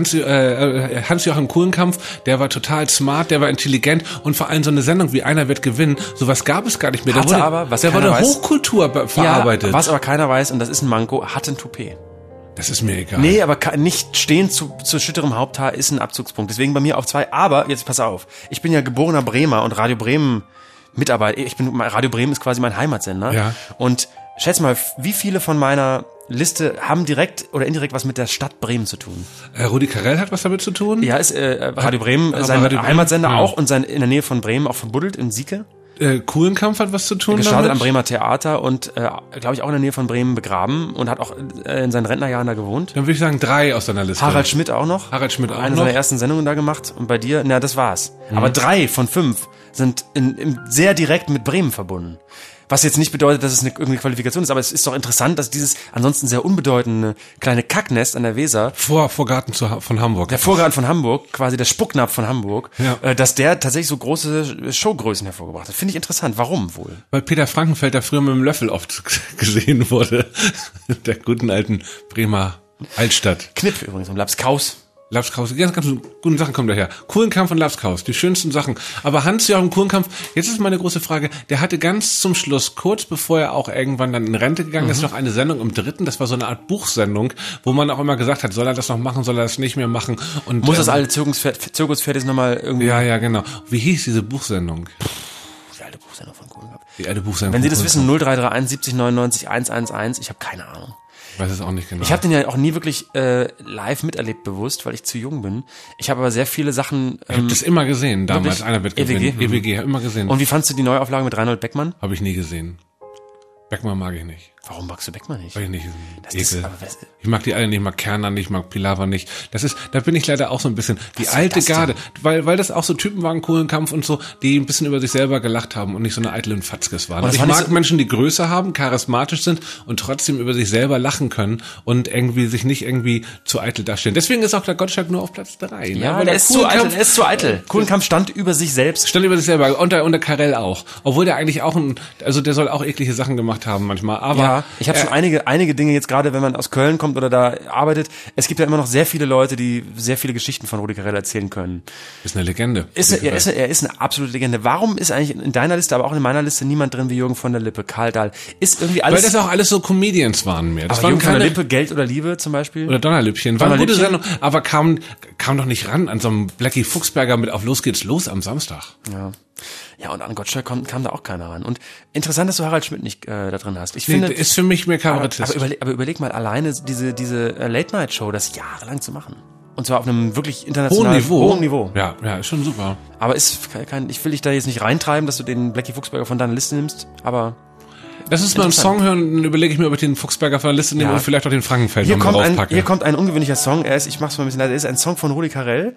Hans-Joachim Kulenkampff, der war total smart, der war intelligent und vor allem so eine Sendung wie Einer wird gewinnen, sowas gab es gar nicht mehr. Der wurde Hochkultur verarbeitet. Ja, was aber keiner weiß, und das ist ein Manko, hat ein Toupet. Das ist mir egal. Nee, aber nicht stehen zu schütterem Haupthaar ist ein Abzugspunkt. Deswegen bei mir auf 2. Aber, jetzt pass auf, ich bin ja geborener Bremer und Radio Bremen Mitarbeiter. Radio Bremen ist quasi mein Heimatsender. Ja. Und schätz mal, wie viele von meiner Liste haben direkt oder indirekt was mit der Stadt Bremen zu tun? Rudi Carrell hat was damit zu tun? Ja, ist Radio Bremen, sein Heimatsender auch und in der Nähe von Bremen auch verbuddelt in Sieke. Kulenkampff hat was zu tun gestartet damit? am Bremer Theater und, glaube ich, auch in der Nähe von Bremen begraben und hat auch in seinen Rentnerjahren da gewohnt. Dann würde ich sagen 3 aus deiner Liste. Harald Schmidt auch noch. Eine seiner ersten Sendungen da gemacht. Und bei dir, das war's. Aber 3 von 5 sind sehr direkt mit Bremen verbunden. Was jetzt nicht bedeutet, dass es irgendeine Qualifikation ist, aber es ist doch interessant, dass dieses ansonsten sehr unbedeutende kleine Kacknest an der Weser Vorgarten von Hamburg. Der Vorgarten von Hamburg, quasi der Spucknapf von Hamburg, dass der tatsächlich so große Showgrößen hervorgebracht hat. Finde ich interessant. Warum wohl? Weil Peter Frankenfelder früher mit dem Löffel oft gesehen wurde. Der guten alten Bremer Altstadt. Knipf übrigens und Lapskaus. Lapskaus, die ganz guten Sachen kommen daher. Kulenkampff und Lapskaus, die schönsten Sachen. Aber Hans-Joachim Kulenkampff, jetzt ist meine große Frage, der hatte ganz zum Schluss, kurz bevor er auch irgendwann dann in Rente gegangen ist, noch eine Sendung im 3., das war so eine Art Buchsendung, wo man auch immer gesagt hat, soll er das noch machen, soll er das nicht mehr machen. Und muss das alte Zirkuspferd nochmal irgendwie... Ja, genau. Wie hieß diese Buchsendung? Die alte Buchsendung von Kulenkampff. Die alte Buchsendung. Wenn Sie das wissen, 0331 70 99 111, ich habe keine Ahnung. Ich weiß es auch nicht genau. Ich habe den ja auch nie wirklich live miterlebt bewusst, weil ich zu jung bin. Ich habe aber sehr viele Sachen... ich habe das immer gesehen damals. Wirklich? Einer wird gewinnen. EWG, immer gesehen. Und wie fandst du die Neuauflage mit Reinhold Beckmann? Habe ich nie gesehen. Beckmann mag ich nicht. Warum magst du Beckmann nicht? Weil ich nicht. Ich mag die alle nicht, ich mag Kerner nicht, ich mag Pilawa nicht. Da bin ich leider auch so ein bisschen die alte Garde, weil das auch so Typen waren, Kulenkampff und so, die ein bisschen über sich selber gelacht haben und nicht so eine eitle und Fatzkes waren. Ich mag Menschen, die Größe haben, charismatisch sind und trotzdem über sich selber lachen können und irgendwie sich nicht irgendwie zu eitel darstellen. Deswegen ist auch der Gottschalk nur auf Platz 3. Ja, weil er ist zu eitel. Kulenkampff stand über sich selbst. Stand über sich selber und der Carrell auch. Obwohl der eigentlich auch der soll auch eklige Sachen gemacht haben manchmal, aber ja, ich habe schon einige Dinge jetzt gerade, wenn man aus Köln kommt oder da arbeitet, es gibt ja immer noch sehr viele Leute, die sehr viele Geschichten von Rudi Carrell erzählen können. Ist eine Legende. Er ist eine absolute Legende. Warum ist eigentlich in deiner Liste, aber auch in meiner Liste niemand drin wie Jürgen von der Lippe, Karl Dahl? Ist irgendwie alles... Weil das auch alles so Comedians waren mehr. Das aber Jürgen von der Lippe, Geld oder Liebe zum Beispiel? Oder Donnerlippchen. War eine gute Sendung, aber kam doch nicht ran an so einem Blackie Fuchsberger mit auf Los geht's los am Samstag. Ja. Ja, und an Gottschalk kam da auch keiner ran. Und interessant, dass du Harald Schmidt nicht da drin hast. Ich Nee, finde, der ist für mich mehr Kabarettist. aber überleg mal alleine diese Late-Night-Show, das jahrelang zu machen. Und zwar auf einem wirklich international hohen Niveau. Ja, ist schon super. Aber ich will dich da jetzt nicht reintreiben, dass du den Blackie Fuchsberger von deiner Liste nimmst, aber Lass uns mal einen Song hören, dann überlege ich mir, ob ich den Fuchsberger von der Liste nehme und vielleicht auch den Frankenfeld noch mal draufpacke. Hier kommt ein ungewöhnlicher Song, ich mach's mal ein bisschen leiser, ist ein Song von Rudi Carrell,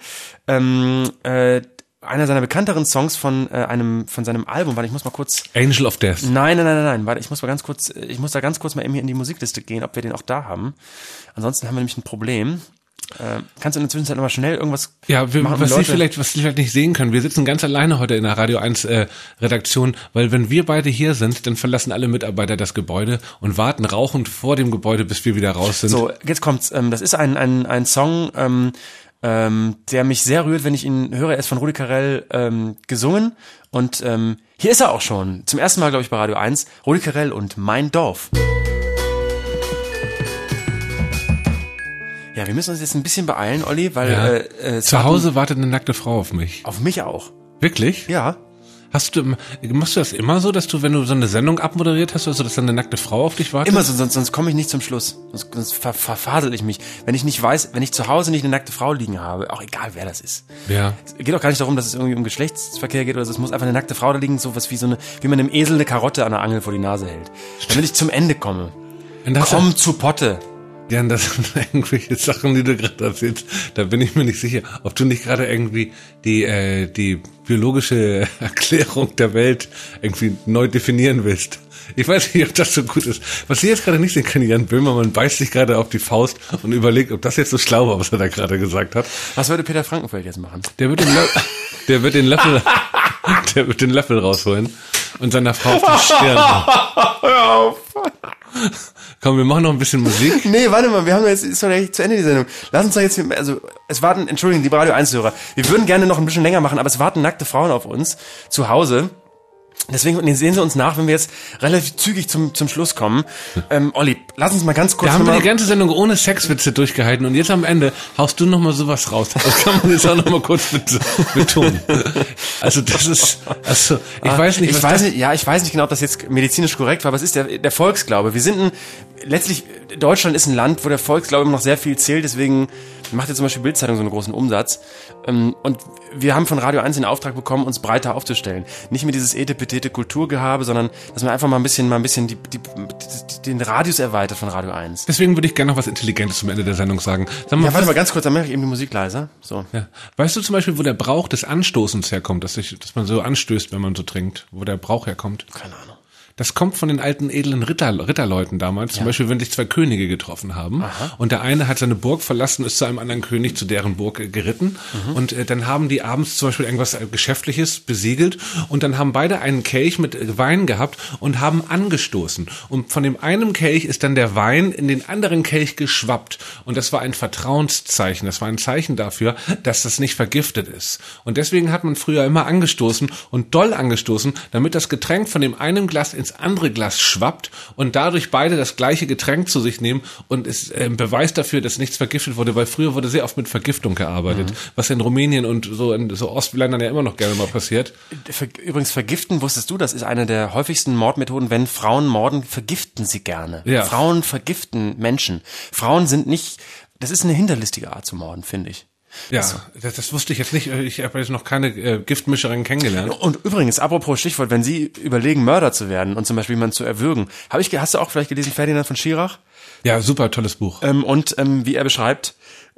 einer seiner bekannteren Songs von seinem Album, warte, ich muss mal kurz... Angel of Death. Nein, warte, ich muss da ganz kurz mal eben hier in die Musikliste gehen, ob wir den auch da haben. Ansonsten haben wir nämlich ein Problem. Kannst du in der Zwischenzeit nochmal schnell irgendwas machen? Was Sie vielleicht nicht sehen können, wir sitzen ganz alleine heute in der Radio 1 Redaktion, weil wenn wir beide hier sind, dann verlassen alle Mitarbeiter das Gebäude und warten rauchend vor dem Gebäude, bis wir wieder raus sind. So, jetzt kommt's. Das ist ein Song, der mich sehr rührt, wenn ich ihn höre. Er ist von Rudi Carrell gesungen und hier ist er auch schon. Zum ersten Mal, glaube ich, bei Radio 1. Rudi Carrell und Mein Dorf. Ja, wir müssen uns jetzt ein bisschen beeilen, Olli, weil zu Hause wartet eine nackte Frau auf mich. Auf mich auch. Wirklich? Ja. Machst du das immer so, dass du, wenn du so eine Sendung abmoderiert hast, also dass dann eine nackte Frau auf dich wartet? Immer so, sonst komme ich nicht zum Schluss. Sonst verfasel ich mich. Wenn ich zu Hause nicht eine nackte Frau liegen habe, auch egal wer das ist. Ja. Es geht auch gar nicht darum, dass es irgendwie um Geschlechtsverkehr geht oder so. Es muss einfach eine nackte Frau da liegen, sowas wie wie man einem Esel eine Karotte an der Angel vor die Nase hält. Damit ich zum Ende komme. Komm zu Potte. Ja, das sind irgendwelche Sachen, die du gerade erzählst. Da bin ich mir nicht sicher, ob du nicht gerade irgendwie die biologische Erklärung der Welt irgendwie neu definieren willst. Ich weiß nicht, ob das so gut ist. Was Sie jetzt gerade nicht sehen können, Jan Böhmermann beißt sich gerade auf die Faust und überlegt, ob das jetzt so schlau war, was er da gerade gesagt hat. Was würde Peter Frankenfeld jetzt machen? Der wird den Löffel rausholen und seiner Frau auf die Stirn hauen. Hör auf. Komm, wir machen noch ein bisschen Musik. Nee, warte mal, ist doch echt zu Ende die Sendung. Lass uns doch jetzt, es warten, Entschuldigung, die Radio 1-Hörer, wir würden gerne noch ein bisschen länger machen, aber es warten nackte Frauen auf uns zu Hause. Deswegen sehen Sie uns nach, wenn wir jetzt relativ zügig zum Schluss kommen. Olli, lass uns mal ganz kurz... Da haben wir die ganze Sendung ohne Sexwitze durchgehalten und jetzt am Ende haust du noch mal sowas raus. Das kann man jetzt auch noch mal kurz betonen. Also das ist... ich weiß nicht, ich weiß nicht genau, ob das jetzt medizinisch korrekt war, aber es ist der Volksglaube. Letztlich, Deutschland ist ein Land, wo der Volksglaube immer noch sehr viel zählt, deswegen macht jetzt zum Beispiel Bild-Zeitung so einen großen Umsatz. Und wir haben von Radio 1 den Auftrag bekommen, uns breiter aufzustellen. Nicht mit dieses etepetete Kulturgehabe, sondern dass man einfach mal ein bisschen den Radius erweitert von Radio 1. Deswegen würde ich gerne noch was Intelligentes zum Ende der Sendung sagen. Sag mal, warte mal ganz kurz, dann mache ich eben die Musik leiser. So. Ja. Weißt du zum Beispiel, wo der Brauch des Anstoßens herkommt, dass man so anstößt, wenn man so trinkt? Wo der Brauch herkommt? Keine Ahnung. Das kommt von den alten edlen Ritterleuten damals. Zum Beispiel, wenn sich zwei Könige getroffen haben. Aha. Und der eine hat seine Burg verlassen, ist zu einem anderen König, zu deren Burg geritten. Und dann haben die abends zum Beispiel irgendwas Geschäftliches besiegelt. Und dann haben beide einen Kelch mit Wein gehabt und haben angestoßen. Und von dem einen Kelch ist dann der Wein in den anderen Kelch geschwappt. Und das war ein Vertrauenszeichen. Das war ein Zeichen dafür, dass das nicht vergiftet ist. Und deswegen hat man früher immer angestoßen und doll angestoßen, damit das Getränk von dem einen Glas ins andere Glas schwappt und dadurch beide das gleiche Getränk zu sich nehmen und ist Beweis dafür, dass nichts vergiftet wurde, weil früher wurde sehr oft mit Vergiftung gearbeitet, was in Rumänien und so in so Ostländern ja immer noch gerne mal passiert. Übrigens vergiften, wusstest du, das ist eine der häufigsten Mordmethoden, wenn Frauen morden, vergiften sie gerne. Ja. Frauen vergiften Menschen. Frauen sind nicht, das ist eine hinterlistige Art zu morden, finde ich. Ja, das wusste ich jetzt nicht. Ich habe jetzt noch keine Giftmischerin kennengelernt. Und übrigens, apropos Stichwort, wenn Sie überlegen, Mörder zu werden und zum Beispiel jemanden zu erwürgen, hast du auch vielleicht gelesen, Ferdinand von Schirach? Ja, super tolles Buch. Wie er beschreibt,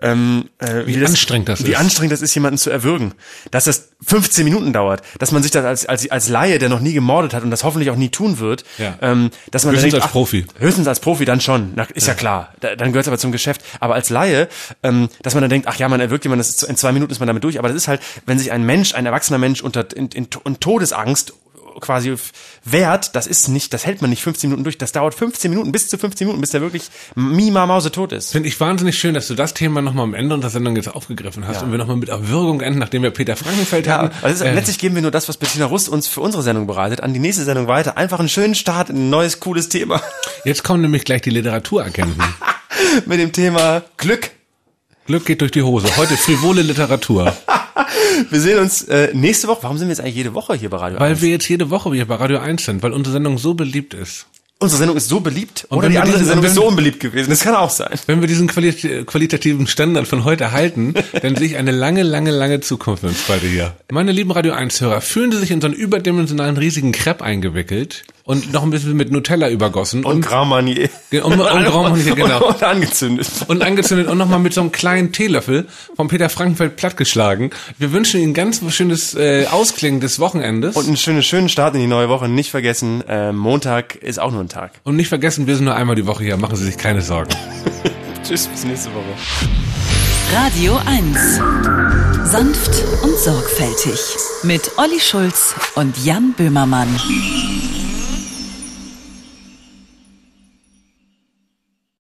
wie anstrengend das ist, jemanden zu erwürgen. Dass das 15 Minuten dauert, dass man sich das als Laie, der noch nie gemordet hat und das hoffentlich auch nie tun wird, dass man höchstens als Profi. Höchstens als Profi dann schon, ist ja klar. Dann gehört es aber zum Geschäft. Aber als Laie, dass man dann denkt, ach ja, man erwürgt jemanden, in 2 Minuten ist man damit durch. Aber das ist halt, wenn sich ein erwachsener Mensch in Todesangst quasi wehrt, das hält man nicht 15 Minuten durch, das dauert 15 Minuten, bis zu 15 Minuten, bis der wirklich Mause tot ist. Finde ich wahnsinnig schön, dass du das Thema nochmal am Ende unserer Sendung jetzt aufgegriffen hast und wir nochmal mit Erwürgung enden, nachdem wir Peter Frankenfeld hatten. Also letztlich geben wir nur das, was Bettina Rust uns für unsere Sendung bereitet, an die nächste Sendung weiter. Einfach einen schönen Start in ein neues, cooles Thema. Jetzt kommen nämlich gleich die Literaturagenten. Mit dem Thema Glück. Glück geht durch die Hose. Heute frivole Literatur. Wir sehen uns nächste Woche. Warum sind wir jetzt eigentlich jede Woche hier bei Radio 1? Weil wir jetzt jede Woche hier bei Radio 1 sind, weil unsere Sendung so beliebt ist. Unsere Sendung ist so beliebt Und oder wenn die wir andere diese- Sendung wenn- ist so unbeliebt gewesen. Das kann auch sein. Wenn wir diesen qualitativen Standard von heute halten, dann sehe ich eine lange, lange, lange Zukunft für uns beide hier. Meine lieben Radio 1-Hörer, fühlen Sie sich in so einen überdimensionalen riesigen Crepe eingewickelt und noch ein bisschen mit Nutella übergossen Und Grand Marnier. und Grand Marnier, genau. Und angezündet. Und angezündet und nochmal mit so einem kleinen Teelöffel vom Peter Frankenfeld plattgeschlagen. Wir wünschen Ihnen ganz schönes Ausklingen des Wochenendes. Und einen schönen Start in die neue Woche. Nicht vergessen, Montag ist auch nur ein Tag. Und nicht vergessen, wir sind nur einmal die Woche hier. Machen Sie sich keine Sorgen. Tschüss, bis nächste Woche. Radio 1. Sanft und sorgfältig. Mit Olli Schulz und Jan Böhmermann.